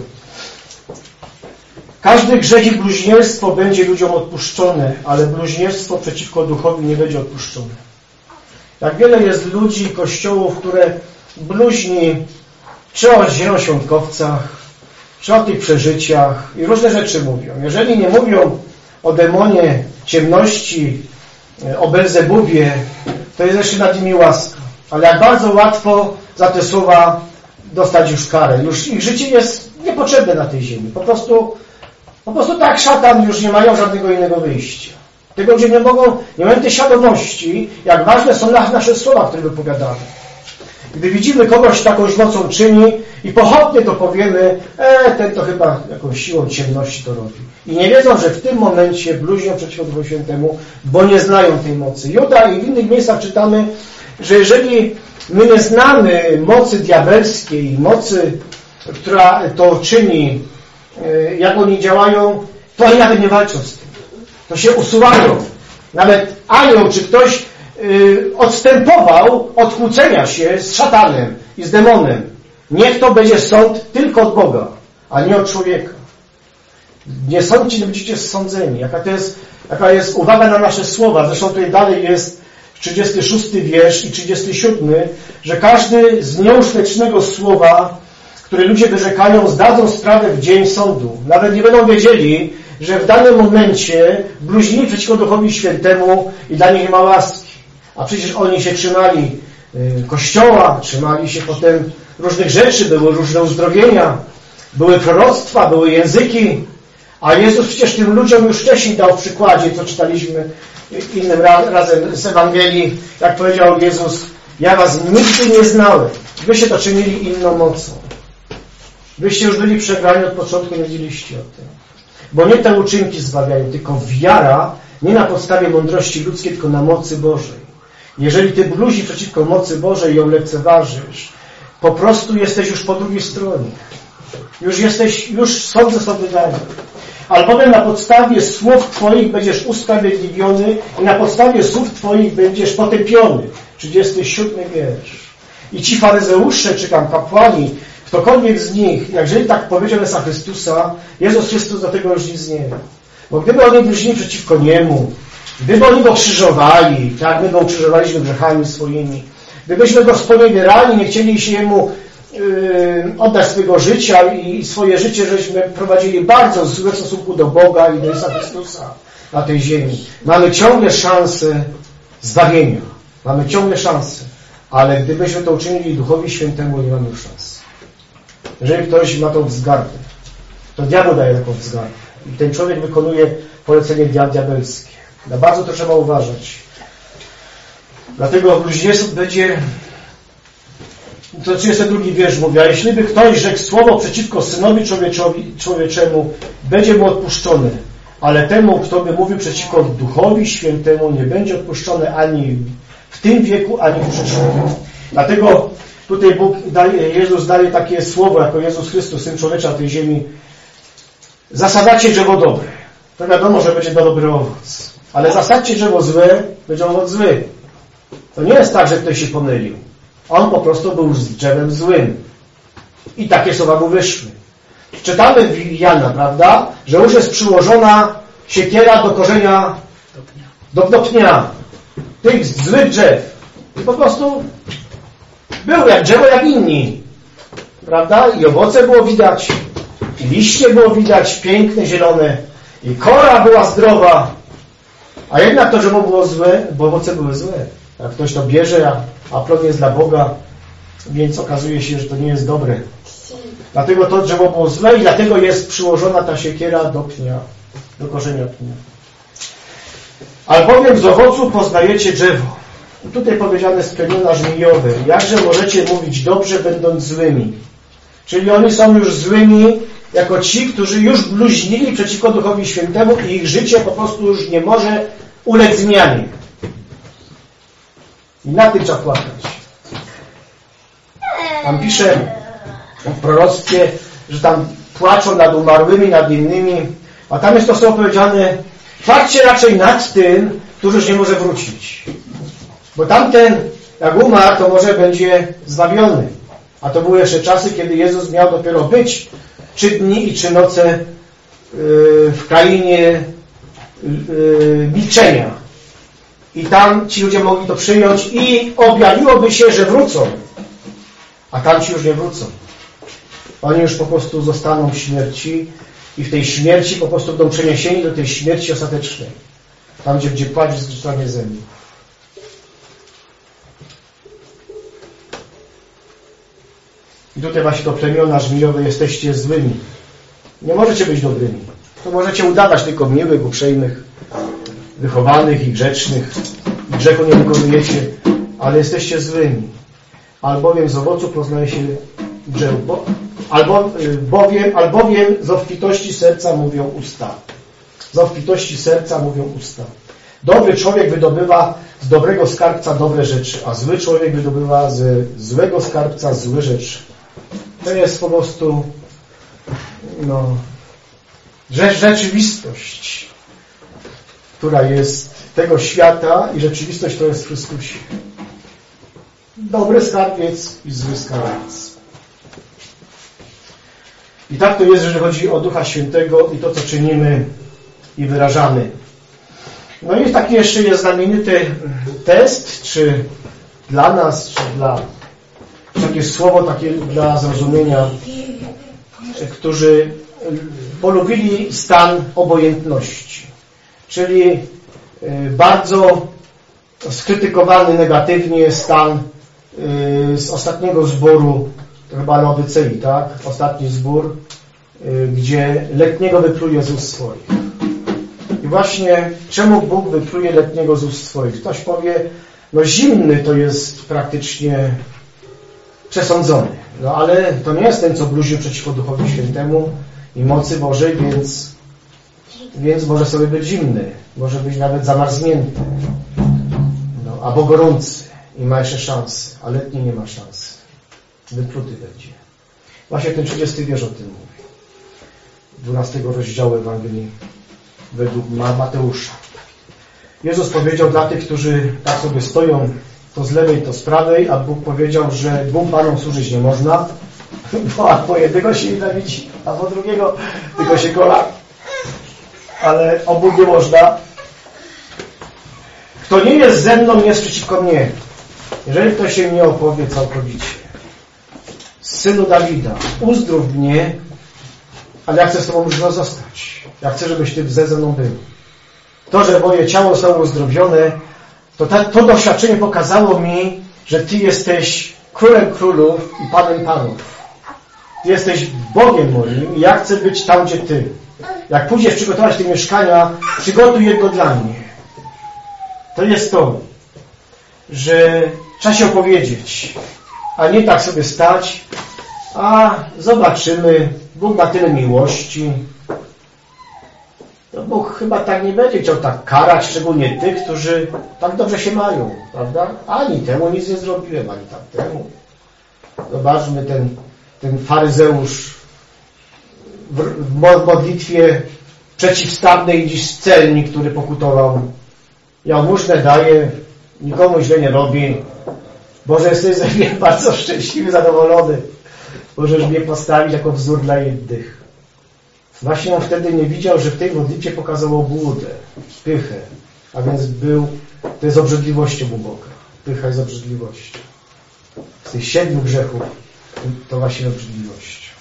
Każdy grzech i bluźnierstwo będzie ludziom odpuszczone, ale bluźnierstwo przeciwko Duchowi nie będzie odpuszczone. Jak wiele jest ludzi i kościołów, które bluźni czy o zielonoświątkowcach, czy o tych przeżyciach i różne rzeczy mówią. Jeżeli nie mówią o demonie ciemności, o Belzebubie, to jest jeszcze nad nimi łaska. Ale jak bardzo łatwo za te słowa dostać już karę. Już ich życie jest niepotrzebne na tej ziemi. Po prostu, po prostu tak szatan już nie mają żadnego innego wyjścia. Tego ludzie nie mogą, nie mają tej świadomości, jak ważne są nasze słowa, które wypowiadamy. Gdy widzimy kogoś taką mocą czyni i pochopnie to powiemy, e, ten to chyba jakąś siłą ciemności to robi. I nie wiedzą, że w tym momencie bluźnią przeciwko Duchowi Świętemu, bo nie znają tej mocy. Juda i w innych miejscach czytamy, że jeżeli my nie znamy mocy diabelskiej, mocy, która to czyni, jak oni działają, to oni nawet nie walczą z tym. To się usuwają. Nawet anioł czy ktoś odstępował od kłócenia się z szatanem i z demonem. Niech to będzie sąd tylko od Boga, a nie od człowieka. Nie sądźcie, nie będziecie sądzeni. Jaka to jest, jaka jest uwaga na nasze słowa. Zresztą tutaj dalej jest trzydziesty szósty wiersz i trzydziesty siódmy, że każdy z nieużytecznego słowa, które ludzie wyrzekają, zdadzą sprawę w dzień sądu. Nawet nie będą wiedzieli, że w danym momencie bluźnili przeciwko Duchowi Świętemu i dla nich nie ma łaski. A przecież oni się trzymali Kościoła, trzymali się potem różnych rzeczy, były różne uzdrowienia, były proroctwa, były języki, a Jezus przecież tym ludziom już wcześniej dał w przykładzie, co czytaliśmy innym razem z Ewangelii, jak powiedział Jezus, ja was nigdy nie znałem. Wyście to czynili inną mocą. Wyście już byli przegrani od początku, nie wiedzieliście o tym. Bo nie te uczynki zbawiają, tylko wiara, nie na podstawie mądrości ludzkiej, tylko na mocy Bożej. Jeżeli ty bluźnisz przeciwko mocy Bożej i ją lekceważysz, po prostu jesteś już po drugiej stronie. Już jesteś, już sądzę sobie wydany. Albowiem na podstawie słów twoich będziesz usprawiedliwiony i na podstawie słów twoich będziesz potępiony. trzydziesty siódmy wiersz. I ci faryzeusze, czy tam kapłani, ktokolwiek z nich, jeżeli tak powiedział Jezusa Chrystusa, Jezus Chrystus do tego już nic nie ma. Bo gdyby oni bluźnili przeciwko Niemu, gdyby oni Go krzyżowali, tak, my Go ukrzyżowaliśmy grzechami swoimi, gdybyśmy Go sponiewierali, nie chcieli się Jemu yy, oddać swojego życia i swoje życie, żeśmy prowadzili bardzo złe w stosunku do Boga i do Jezusa Chrystusa na tej ziemi. Mamy ciągle szansę zbawienia. Mamy ciągle szansę. Ale gdybyśmy to uczynili Duchowi Świętemu, nie mamy już szans. Jeżeli ktoś ma tą wzgardę, to diabeł daje taką wzgardę. I ten człowiek wykonuje polecenie diabelskie. Na bardzo to trzeba uważać. Dlatego bluźnierstwo będzie... To trzydziesty drugi wiersz mówi, a jeśli by ktoś rzekł słowo przeciwko Synowi Człowieczemu, będzie mu odpuszczone. Ale temu, kto by mówił przeciwko Duchowi Świętemu, nie będzie odpuszczone ani w tym wieku, ani w przyszłym. Dlatego Tutaj Bóg daje, Jezus daje takie słowo, jako Jezus Chrystus, Syn Człowiecza tej ziemi. Zasadzacie drzewo dobre. To wiadomo, że będzie dobry owoc. Ale zasadźcie drzewo złe, będzie owoc zły. To nie jest tak, że ktoś się pomylił. On po prostu był z drzewem złym. I takie słowa mu wyszły. Czytamy w Jana, prawda, że już jest przyłożona siekiera do korzenia, do, do pnia tych złych drzew. I po prostu był jak drzewo, jak inni. Prawda? I owoce było widać, i liście było widać, piękne, zielone, i kora była zdrowa. A jednak to drzewo było złe, bo owoce były złe. Jak ktoś to bierze, a, a plon jest dla Boga, więc okazuje się, że to nie jest dobre. Dlatego to drzewo było złe i dlatego jest przyłożona ta siekiera do pnia, do korzenia pnia. Albowiem z owocu poznajecie drzewo. I tutaj powiedziane z plemiona żmijowe. Jakże możecie mówić dobrze, będąc złymi? Czyli oni są już złymi jako ci, którzy już bluźnili przeciwko Duchowi Świętemu i ich życie po prostu już nie może ulec zmianie. I na tym trzeba płakać. Tam pisze w proroctwie, że tam płaczą nad umarłymi, nad innymi, a tam jest to słowo powiedziane: płaczcie raczej nad tym, który już nie może wrócić. Bo tamten, jak umarł, to może będzie zbawiony. A to były jeszcze czasy, kiedy Jezus miał dopiero być trzy dni i trzy noce w krainie milczenia. I tam ci ludzie mogli to przyjąć i objawiłoby się, że wrócą. A tamci już nie wrócą. Oni już po prostu zostaną w śmierci i w tej śmierci po prostu będą przeniesieni do tej śmierci ostatecznej. Tam, gdzie, gdzie płacz jest zrzucanie zębów. I tutaj właśnie to plemiona żmijowe, jesteście złymi. Nie możecie być dobrymi. To możecie udawać tylko miłych, uprzejmych, wychowanych i grzecznych. I grzechu nie wykonujecie, ale jesteście złymi. Albowiem z owocu poznaje się drzewo. Bo, albo, bowiem, albowiem z obfitości serca mówią usta. Z obfitości serca mówią usta. Dobry człowiek wydobywa z dobrego skarbca dobre rzeczy, a zły człowiek wydobywa ze złego skarbca złe rzeczy. To jest po prostu no, rzeczywistość, która jest tego świata i rzeczywistość, która jest w Chrystusie. Dobry skarbiec i zły skarbiec. I tak to jest, jeżeli chodzi o Ducha Świętego i to, co czynimy i wyrażamy. No i taki jeszcze jest znamienity test, czy dla nas, czy dla takie słowo takie dla zrozumienia, którzy polubili stan obojętności. Czyli bardzo skrytykowany negatywnie stan z ostatniego zboru, to chyba Laodycei, tak? Ostatni zbór, gdzie letniego wypluje z ust swoich. I właśnie czemu Bóg wypluje letniego z ust swoich? Ktoś powie, no zimny to jest praktycznie przesądzony. No ale to nie jest ten, co bluźnił przeciwko Duchowi Świętemu i mocy Bożej, więc, więc może sobie być zimny. Może być nawet zamarznięty. No, albo gorący i ma jeszcze szansę, a letni nie ma szansy. Wypluty będzie. Właśnie ten trzydziesty wiersz o tym mówi. dwunastego rozdziału Ewangelii według Mateusza. Jezus powiedział dla tych, którzy tak sobie stoją, to z lewej, to z prawej, a Bóg powiedział, że dwóm panom służyć nie można, bo albo jednego się nienawidzi, albo drugiego tylko się kocha, ale obu nie można. Kto nie jest ze mną, nie jest przeciwko mnie. Jeżeli ktoś się mnie opowie całkowicie, Synu Dawida, uzdrów mnie, ale ja chcę z Tobą już zostać. Ja chcę, żebyś Ty ze mną był. To, że moje ciało zostało uzdrowione, to ta, to doświadczenie pokazało mi, że Ty jesteś Królem Królów i Panem Panów. Ty jesteś Bogiem moim i ja chcę być tam, gdzie Ty. Jak pójdziesz przygotować te mieszkania, przygotuj jedno dla mnie. To jest to, że trzeba się opowiedzieć, a nie tak sobie stać, a zobaczymy, Bóg ma tyle miłości. To Bóg chyba tak nie będzie chciał tak karać, szczególnie tych, którzy tak dobrze się mają, prawda? Ani temu nic nie zrobiłem, ani tamtemu. Zobaczmy ten, ten faryzeusz w, w modlitwie przeciwstawnej niż celnik, który pokutował. Jałmużnę daje, nikomu źle nie robi. Boże, jesteś ze mnie bardzo szczęśliwy, zadowolony. Możesz mnie postawić jako wzór dla innych. Właśnie on wtedy nie widział, że w tej modlitwie pokazał obłudę, pychę. A więc był, to jest obrzydliwością u Boga. Pycha jest obrzydliwością. Z tych siedmiu grzechów to właśnie obrzydliwość.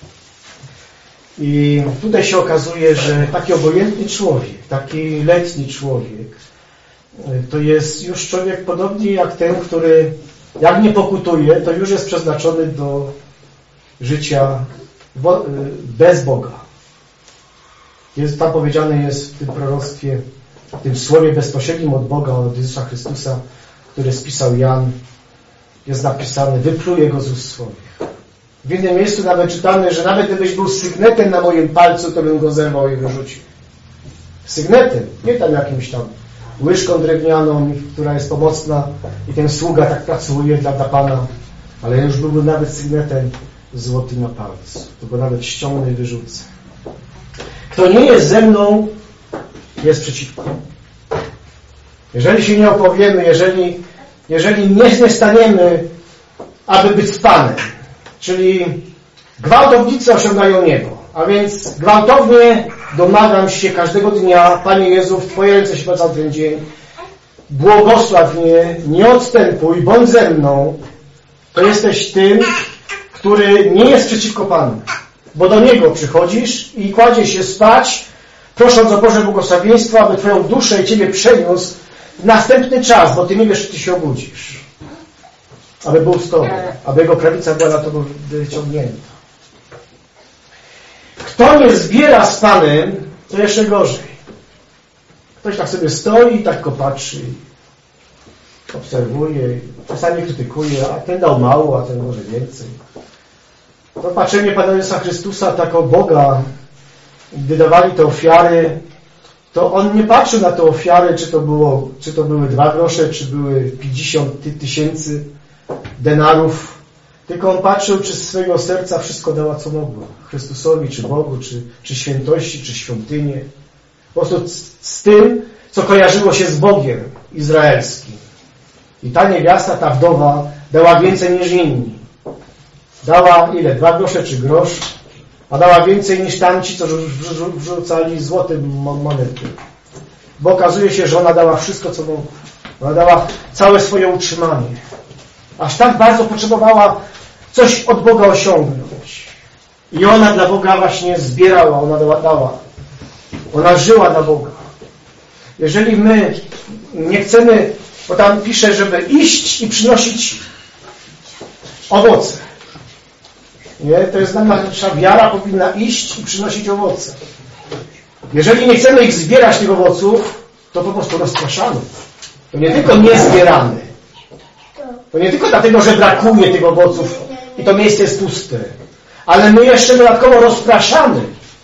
I tutaj się okazuje, że taki obojętny człowiek, taki letni człowiek, to jest już człowiek podobnie jak ten, który jak nie pokutuje, to już jest przeznaczony do życia bez Boga. Jest, tam powiedziane jest w tym proroctwie, w tym słowie bezpośrednim od Boga, od Jezusa Chrystusa, które spisał Jan, jest napisane, wypluje go z ust swoich. W innym miejscu nawet czytamy, że nawet gdybyś był sygnetem na moim palcu, to bym go zerwał i wyrzucił. Sygnetem, nie tam jakimś tam łyżką drewnianą, która jest pomocna i ten sługa tak pracuje dla, dla Pana, ale już byłby nawet sygnetem złotym na palcu. To go nawet ściągnę i wyrzucę. Kto nie jest ze mną, jest przeciwko. Jeżeli się nie opowiemy, jeżeli, jeżeli nie, nie staniemy, aby być z Panem, czyli gwałtownicy osiągają niebo, a więc gwałtownie domagam się każdego dnia, Panie Jezu, w Twoje ręce się polecam ten dzień, błogosław mnie, nie odstępuj, bądź ze mną, to jesteś tym, który nie jest przeciwko Panu, bo do Niego przychodzisz i kładziesz się spać, prosząc o Boże błogosławieństwo, aby Twoją duszę i Ciebie przeniósł w następny czas, bo Ty nie wiesz, czy Ty się obudzisz. Aby był z Tobą, aby Jego prawica była na Tobą wyciągnięta. Kto nie zbiera z Panem, to jeszcze gorzej. Ktoś tak sobie stoi i tak tylko patrzy, obserwuje, czasami krytykuje, a ten dał mało, a ten może więcej. To patrzenie Pana Jezusa Chrystusa, tak o Boga, gdy dawali te ofiary, to On nie patrzył na te ofiary, czy to, było, czy to były dwa grosze, czy były pięćdziesiąt tysięcy denarów, tylko On patrzył, czy z swojego serca wszystko dała, co mogło. Chrystusowi, czy Bogu, czy, czy świętości, czy świątynię. Po prostu z, z tym, co kojarzyło się z Bogiem izraelskim. I ta niewiasta, ta wdowa dała więcej niż inni. Dała ile? Dwa grosze czy grosz? A dała więcej niż tamci, co wrzucali złote monety. Bo okazuje się, że ona dała wszystko, co mogła. Ona dała całe swoje utrzymanie. Aż tak bardzo potrzebowała coś od Boga osiągnąć. I ona dla Boga właśnie zbierała, ona dała, dała. Ona żyła dla Boga. Jeżeli my nie chcemy, bo tam pisze, żeby iść i przynosić owoce. Nie? To jest nasza wiara, powinna iść i przynosić owoce. Jeżeli nie chcemy ich zbierać, tych owoców, to po prostu rozpraszamy. To nie tylko nie zbieramy. To nie tylko dlatego, że brakuje tych owoców i to miejsce jest puste. Ale my jeszcze dodatkowo rozpraszamy.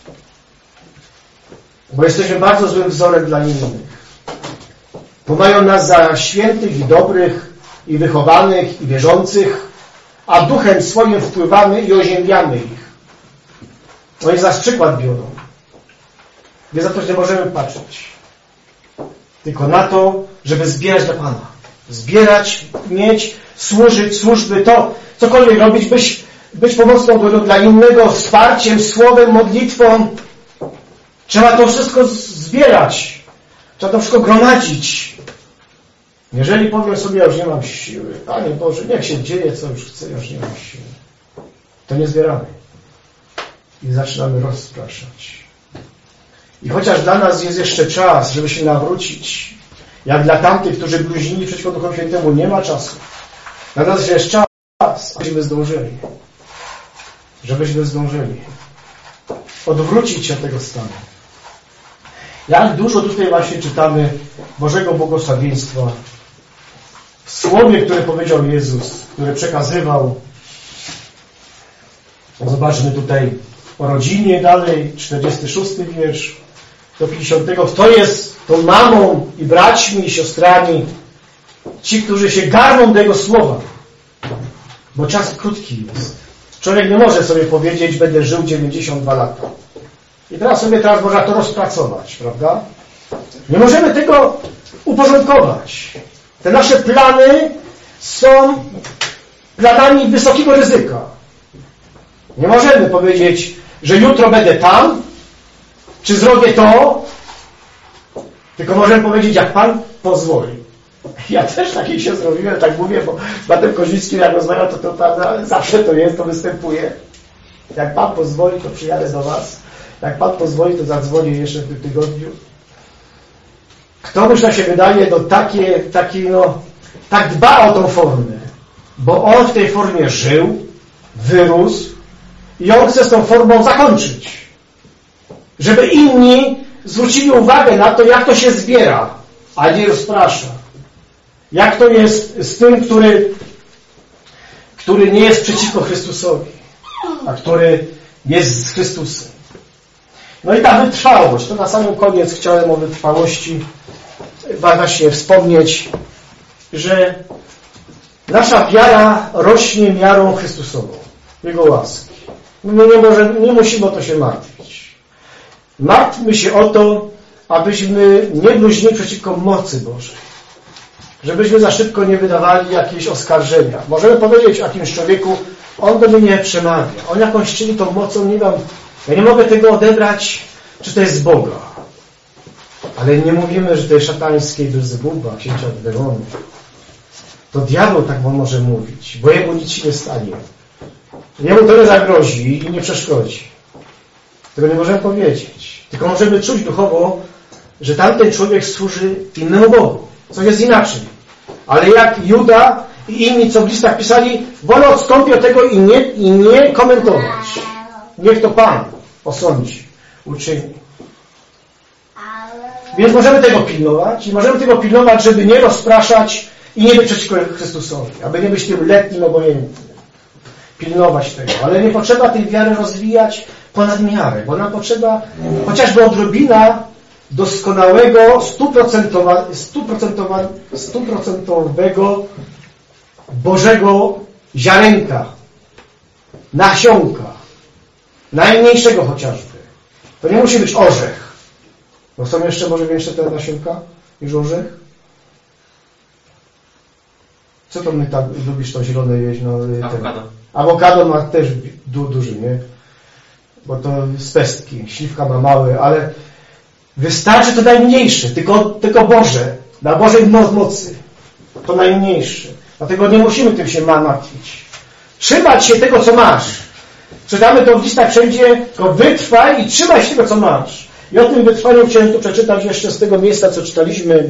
Bo jesteśmy bardzo złym wzorem dla innych. Bo mają nas za świętych i dobrych, i wychowanych, i wierzących, a duchem swoim wpływamy i oziębiamy ich. Oni z nas przykład biorą. Więc za to nie możemy patrzeć. Tylko na to, żeby zbierać dla Pana. Zbierać, mieć, służyć, służby, to, cokolwiek robić, być, być pomocną dla, dla innego, wsparciem, słowem, modlitwą. Trzeba to wszystko zbierać. Trzeba to wszystko gromadzić. Jeżeli powiem sobie, ja już nie mam siły, Panie Boże, niech się dzieje, co już chcę, ja już nie mam siły, to nie zbieramy. I zaczynamy rozpraszać. I chociaż dla nas jest jeszcze czas, żeby się nawrócić, jak dla tamtych, którzy bluźnili przeciwko Duchowi Świętemu, nie ma czasu. Dla nas jest czas, żebyśmy zdążyli. Żebyśmy zdążyli. Odwrócić się od tego stanu. Jak dużo tutaj właśnie czytamy Bożego błogosławieństwa w słowie, które powiedział Jezus, które przekazywał. Zobaczmy tutaj o rodzinie dalej, czterdziesty szósty wiersz do pięćdziesiątego. Kto jest tą mamą i braćmi i siostrami, ci, którzy się garną tego słowa. bo czas krótki jest. Człowiek nie może sobie powiedzieć, będę żył dziewięćdziesiąt dwa lata. I teraz sobie teraz można to rozpracować, prawda? Nie możemy tego uporządkować. Te nasze plany są planami wysokiego ryzyka. Nie możemy powiedzieć, że jutro będę tam, czy zrobię to, tylko możemy powiedzieć, jak Pan pozwoli. Ja też takiej się zrobiłem, tak mówię, bo z Panem Kozickim, jak rozmawiam, to, to, to zawsze to jest, to występuje. Jak Pan pozwoli, to przyjadę do Was. Jak Pan pozwoli, to zadzwonię jeszcze w tym tygodniu. Kto myślę się wydaje, no takie, taki, no, tak dba o tą formę, bo on w tej formie żył, wyrósł i on chce z tą formą zakończyć. Żeby inni zwrócili uwagę na to, jak to się zbiera, a nie rozprasza. Jak to jest z tym, który, który nie jest przeciwko Chrystusowi, a który jest z Chrystusem. No i ta wytrwałość, to na samym koniec chciałem o wytrwałości właśnie wspomnieć, że nasza wiara rośnie miarą Chrystusową, Jego łaski. My nie, może, nie musimy o to się martwić. Martwmy się o to, abyśmy nie bluźnili przeciwko mocy Bożej. Żebyśmy za szybko nie wydawali jakieś oskarżenia. Możemy powiedzieć o jakimś człowieku, on do mnie nie przemawia. On jakąś czyni tą mocą, nie mam, ja nie mogę tego odebrać, czy to jest z Boga. Ale nie mówimy, że to jest szatańskie Belzebuba, księcia demonów. To diabeł tak może mówić, bo jemu nic się nie stanie. Jemu to nie zagrozi i nie przeszkodzi. Tego nie możemy powiedzieć. Tylko możemy czuć duchowo, że tamten człowiek służy innemu Bogu. Coś jest inaczej. Ale jak Juda i inni, co w listach pisali, wolę odstąpić od tego i nie, i nie komentować. Niech to Pan osądzi, uczyni. Więc możemy tego pilnować i możemy tego pilnować, żeby nie rozpraszać i nie być przeciwko Chrystusowi, aby nie być tym letnim obojętnym. Pilnować tego. Ale nie potrzeba tej wiary rozwijać ponad miarę, bo nam potrzeba chociażby odrobina doskonałego, stuprocentowego Bożego ziarenka, nasionka, najmniejszego chociażby. To nie musi być orzech. Bo są jeszcze może większe te nasionka niż orzech? Co to my tak lubisz to zielone jeść? No, awokado. Awokado ma też du, duży, nie? Bo to z pestki. Śliwka ma małe, ale wystarczy to najmniejsze, tylko, tylko Boże, na Bożej mocy. To najmniejsze. Dlatego nie musimy tym się martwić. Trzymać się tego, co masz. Czytamy to w listach wszędzie, tylko wytrwaj i trzymaj się tego, co masz. I o tym wytrwaniu chciałem tu przeczytać jeszcze z tego miejsca, co czytaliśmy.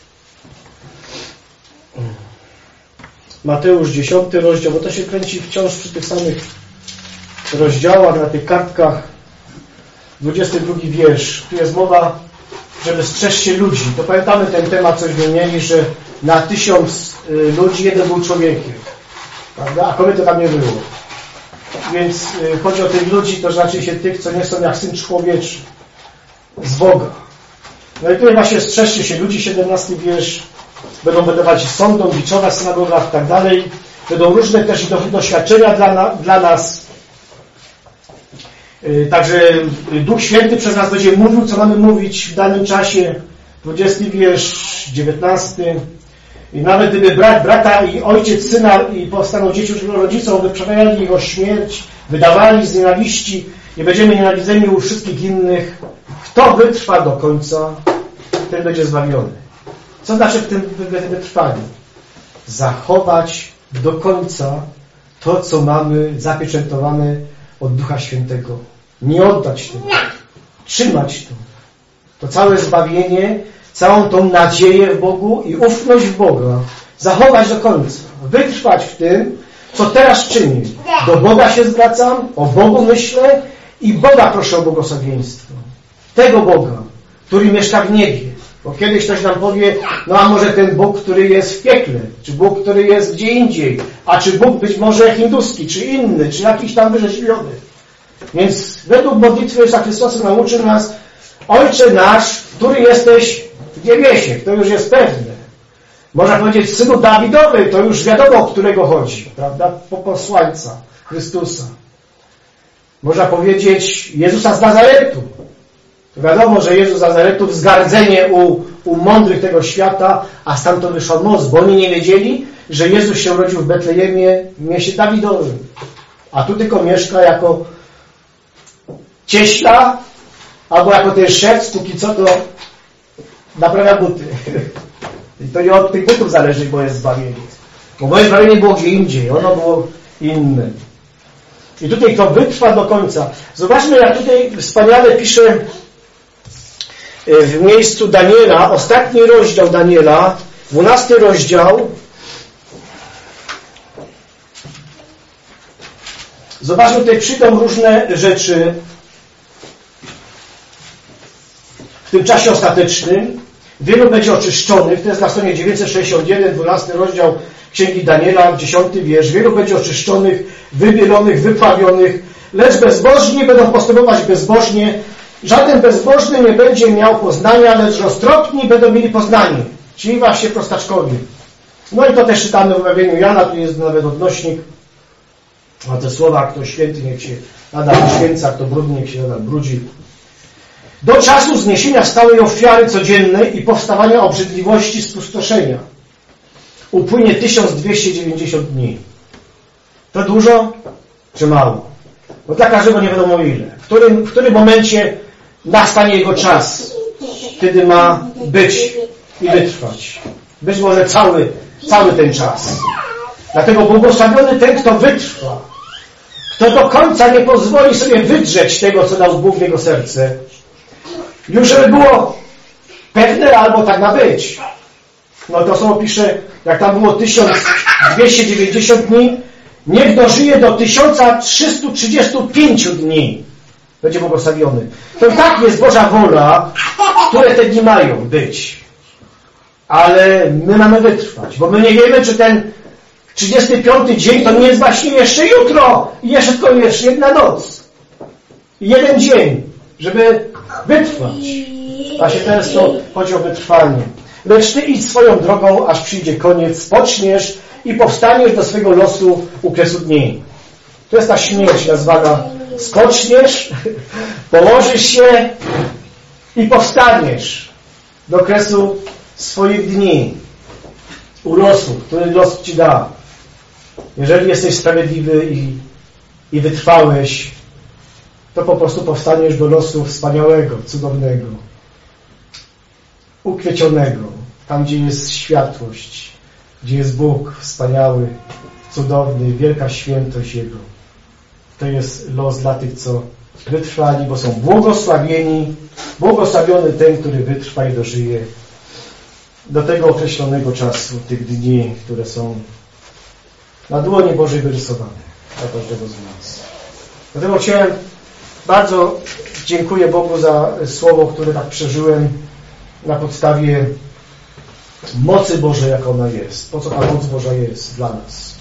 Mateusz dziesiąty rozdział, bo to się kręci wciąż przy tych samych rozdziałach, na tych kartkach. dwudziesty drugi wiersz. Tu jest mowa, żeby strzec się ludzi. To pamiętamy ten temat, coś wymienili, że na tysiąc ludzi jeden był człowiekiem. Prawda? A kobiety tam nie było. Więc chodzi o tych ludzi, to znaczy się tych, co nie są jak Syn Człowieczy. Z Boga. No i tu właśnie strzeżcie się ludzi, siedemnasty wiersz. Będą wydawać sądom, biczować w synagogach i tak dalej. Będą różne też doświadczenia dla, na, dla nas. Yy, także Duch Święty przez nas będzie mówił, co mamy mówić w danym czasie. dwudziesty wiersz, dziewiętnasty. I nawet gdyby brat brata i ojciec syna i powstaną dzieci rodzicom, wyprzedawali jego śmierć, wydawali z nienawiści i będziemy nienawidzeni u wszystkich innych. Kto wytrwa do końca, ten będzie zbawiony. Co znaczy w tym wytrwaniu? Zachować do końca to, co mamy zapieczętowane od Ducha Świętego. Nie oddać tego. Trzymać to. To całe zbawienie, całą tą nadzieję w Bogu i ufność w Boga. Zachować do końca. Wytrwać w tym, co teraz czynię. Do Boga się zwracam, o Bogu myślę i Boga proszę o błogosławieństwo. Tego Boga, który mieszka w niebie. Bo kiedyś ktoś nam powie, no a może ten Bóg, który jest w piekle, czy Bóg, który jest gdzie indziej, a czy Bóg być może hinduski, czy inny, czy jakiś tam wyrzeźbiony. Więc według modlitwy Jezusa Chrystusa nauczy nas, Ojcze nasz, który jesteś w niebiesie, to już jest pewne. Można powiedzieć synu Dawidowy, to już wiadomo, o którego chodzi, prawda? Po posłańca Chrystusa. Można powiedzieć Jezusa z Nazaretu. To wiadomo, że Jezus z Nazaretu wzgardzenie u, u mądrych tego świata, a stamtąd wyszła moc, bo oni nie wiedzieli, że Jezus się urodził w Betlejemie, w mieście Dawidowym. A tu tylko mieszka jako cieśla, albo jako ten szewc, póki co to naprawia buty. I to nie od tych butów zależy, bo jest zbawienie. Bo moje zbawienie było gdzie indziej, ono było inne. I tutaj to wytrwa do końca. Zobaczmy, jak tutaj wspaniale pisze w miejscu Daniela, ostatni rozdział Daniela, dwunasty rozdział. Zobaczmy, tutaj przyjdą różne rzeczy w tym czasie ostatecznym. Wielu będzie oczyszczonych, to jest na stronie dziewięćset sześćdziesiąt jeden, dwunasty rozdział Księgi Daniela, dziesiąty wiersz. Wielu będzie oczyszczonych, wybielonych, wypławionych, lecz bezbożni będą postępować bezbożnie. Żaden bezbożny nie będzie miał poznania, lecz roztropni będą mieli poznanie. Czyli właśnie prostaczkowie. No i to też czytamy w objawieniu Jana, tu jest nawet odnośnik. A te słowa, kto święty, niech się nadal uświęca, kto brudny, niech się nadal brudzi. Do czasu zniesienia stałej ofiary codziennej i powstawania obrzydliwości spustoszenia upłynie tysiąc dwieście dziewięćdziesiąt dni. To dużo czy mało? Bo dla każdego nie wiadomo ile. W którym, w którym momencie nastanie jego czas, kiedy ma być i wytrwać. Być może cały, cały ten czas. Dlatego błogosławiony ten, kto wytrwa, kto do końca nie pozwoli sobie wydrzeć tego, co dał Bóg w jego serce. Już żeby było pewne, albo tak ma być. No to słowo pisze, jak tam było tysiąc dwieście dziewięćdziesiąt dni, niech dożyje do tysiąc trzysta trzydzieści pięć dni. Będzie błogosławiony. To i tak jest Boża wola, które te dni mają być. Ale my mamy wytrwać, bo my nie wiemy, czy ten trzydziesty piąty dzień to nie jest właśnie jeszcze jutro i jeszcze tylko jeszcze jedna noc. I jeden dzień, żeby wytrwać. Właśnie teraz to chodzi o wytrwanie. Lecz ty idź swoją drogą, aż przyjdzie koniec, spoczniesz i powstaniesz do swego losu u kresu dni. To jest ta śmierć nazwana. Spoczniesz, położysz się i powstaniesz do kresu swoich dni. U losu, który los ci da. Jeżeli jesteś sprawiedliwy i, i wytrwałeś, to po prostu powstaniesz do losu wspaniałego, cudownego, ukwiecionego, tam gdzie jest światłość, gdzie jest Bóg wspaniały, cudowny, wielka świętość Jego. To jest los dla tych, co wytrwali, bo są błogosławieni, błogosławiony ten, który wytrwa i dożyje do tego określonego czasu, tych dni, które są na dłoni Bożej wyrysowane dla każdego z nas. Dlatego chciałem bardzo dziękuję Bogu za słowo, które tak przeżyłem na podstawie mocy Bożej, jaka ona jest. Po co ta moc Boża jest dla nas?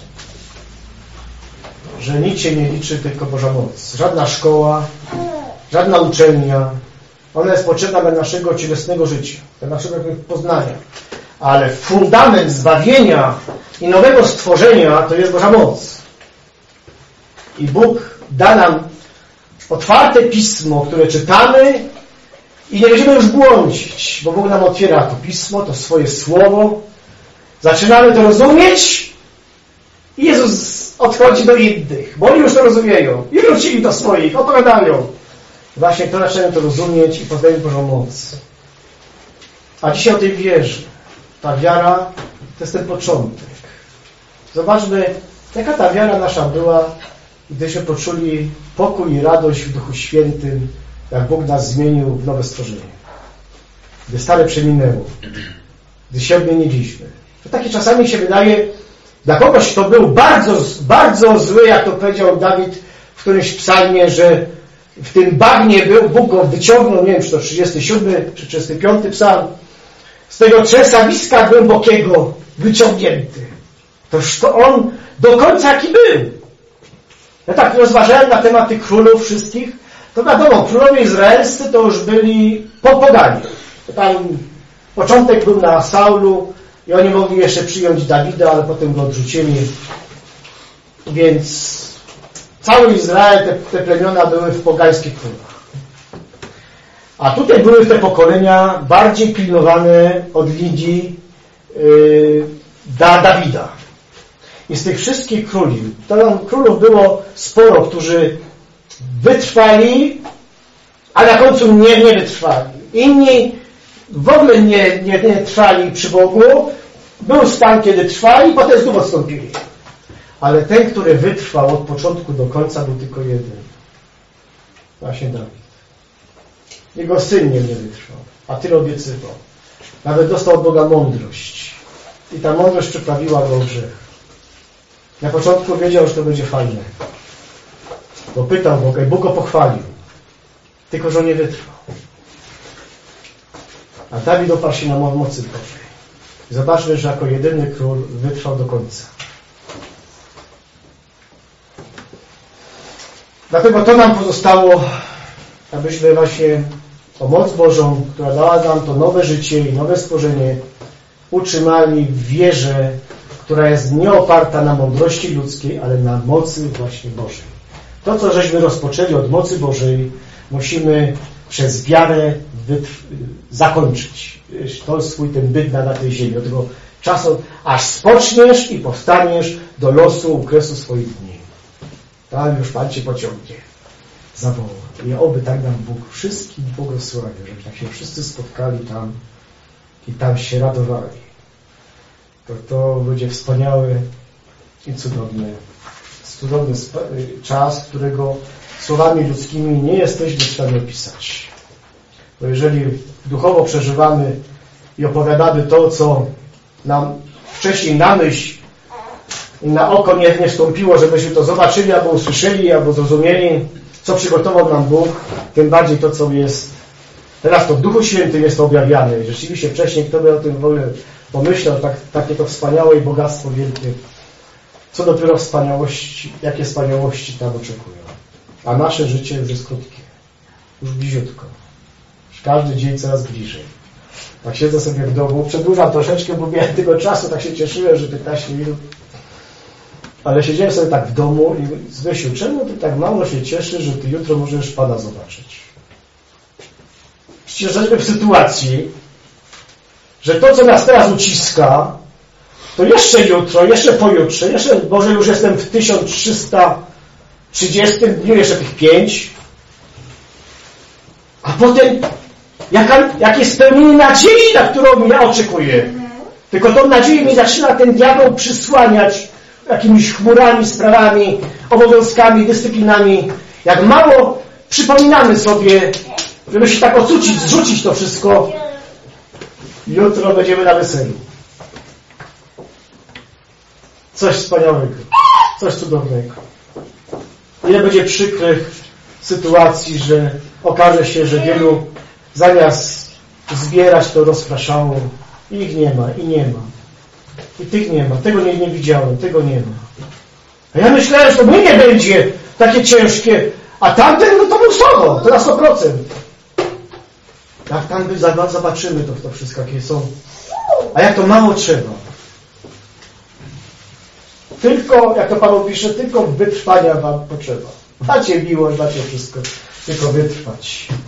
Że nic się nie liczy, tylko Boża moc. Żadna szkoła, żadna uczelnia. Ona jest potrzebna dla naszego cielesnego życia, dla naszego poznania. Ale fundament zbawienia i nowego stworzenia to jest Boża moc. I Bóg da nam otwarte Pismo, które czytamy i nie będziemy już błądzić, bo Bóg nam otwiera to Pismo, to swoje Słowo. Zaczynamy to rozumieć i Jezus odchodzi do innych, bo oni już to rozumieją i wrócili do swoich, opowiadają. Właśnie to zaczynamy to rozumieć i poznajemy Bożą moc. A dzisiaj o tej wierze. Ta wiara to jest ten początek. Zobaczmy, jaka ta wiara nasza była, gdyśmy poczuli pokój i radość w Duchu Świętym, jak Bóg nas zmienił w nowe stworzenie. Gdy stare przeminęło, gdy się odmieniliśmy. To takie czasami się wydaje, dla kogoś, kto był bardzo, bardzo zły, jak to powiedział Dawid w którymś psalmie, że w tym bagnie był, Bóg go wyciągnął, nie wiem, czy to trzydziesty siódmy, czy trzydziesty piąty psalm, z tego trzęsawiska głębokiego wyciągnięty. Toż to on do końca jaki był. Ja tak rozważałem na temat tych królów wszystkich, to wiadomo, królowie izraelscy to już byli poganie. Tam początek był na Saulu I oni mogli jeszcze przyjąć Dawida, ale potem go odrzucili. Więc cały Izrael, te, te plemiona były w pogańskich królach. A tutaj były te pokolenia bardziej pilnowane od linii yy, da Dawida. I z tych wszystkich króli, to królów było sporo, którzy wytrwali, a na końcu nie, nie wytrwali. Inni w ogóle nie, nie, nie trwali przy Bogu. Był stan, kiedy trwali, potem znów odstąpili. Ale ten, który wytrwał od początku do końca, był tylko jeden. Właśnie Dawid. Jego syn nie, nie wytrwał, a tyle obiecywał. Nawet dostał od Boga mądrość. I ta mądrość przyprawiła go o grzech. Na początku wiedział, że to będzie fajne. Bo pytał Boga i Bóg go pochwalił. Tylko, że on nie wytrwał. A Dawid oparł się na mocy Bożej. Zobaczmy, że jako jedyny król wytrwał do końca. Dlatego to nam pozostało, abyśmy właśnie o moc Bożą, która dała nam to nowe życie i nowe stworzenie, utrzymali w wierze, która jest nie oparta na mądrości ludzkiej, ale na mocy właśnie Bożej. To, co żeśmy rozpoczęli od mocy Bożej, musimy przez wiarę zakończyć. To swój ten byt na, na tej ziemi. Od tego czasu, aż spoczniesz i powstaniesz do losu u kresu swoich dni. Tam już Pan Cię pociągnie. Zawoła. I oby tak nam Bóg wszystkim błogosławił, żeby tak się wszyscy spotkali tam i tam się radowali. To to będzie wspaniały i cudowny, cudowny czas, którego słowami ludzkimi nie jesteśmy w stanie opisać. Bo jeżeli duchowo przeżywamy i opowiadamy to, co nam wcześniej na myśl i na oko nie, nie wstąpiło, żebyśmy to zobaczyli, albo usłyszeli, albo zrozumieli, co przygotował nam Bóg, tym bardziej to, co jest teraz to w Duchu Świętym jest to objawiane. I rzeczywiście wcześniej kto by o tym w ogóle pomyślał, tak, takie to wspaniałe i bogactwo wielkie. Co dopiero wspaniałości, jakie wspaniałości tam oczekują. A nasze życie już jest krótkie. Już bliziutko. Już każdy dzień coraz bliżej. Tak siedzę sobie w domu, przedłużam troszeczkę, bo miałem tego czasu, tak się cieszyłem, że piętnaście minut. Ale siedziałem sobie tak w domu i Zbysiu, czemu ty tak mało się cieszysz, że ty jutro możesz Pana zobaczyć? Przecież jesteśmy w sytuacji, że to, co nas teraz uciska, to jeszcze jutro, jeszcze pojutrze, jeszcze, może już jestem w tysiąc trzysta trzydziestym dniu, jeszcze tych pięć, a potem jaka, jakie spełnienie nadziei, na którą ja oczekuję. Tylko tą nadzieję mi zaczyna ten diabeł przysłaniać jakimiś chmurami, sprawami, obowiązkami, dyscyplinami. Jak mało przypominamy sobie, żeby się tak ocucić, zrzucić to wszystko, jutro będziemy na weselu. Coś wspaniałego, coś cudownego. Ile będzie przykrych sytuacji, że okaże się, że wielu zamiast zbierać to rozpraszało. I ich nie ma, i nie ma. I tych nie ma, tego nie, nie widziałem, tego nie ma. A ja myślałem, że to mnie nie będzie takie ciężkie, a tamten, no to był sobą, to na sto procent. Jak tam zobaczymy to, to wszystko, jakie są. A jak to mało trzeba. Tylko, jak to Paweł pisze, tylko wytrwania wam potrzeba. Macie miłość, macie wszystko, tylko wytrwać.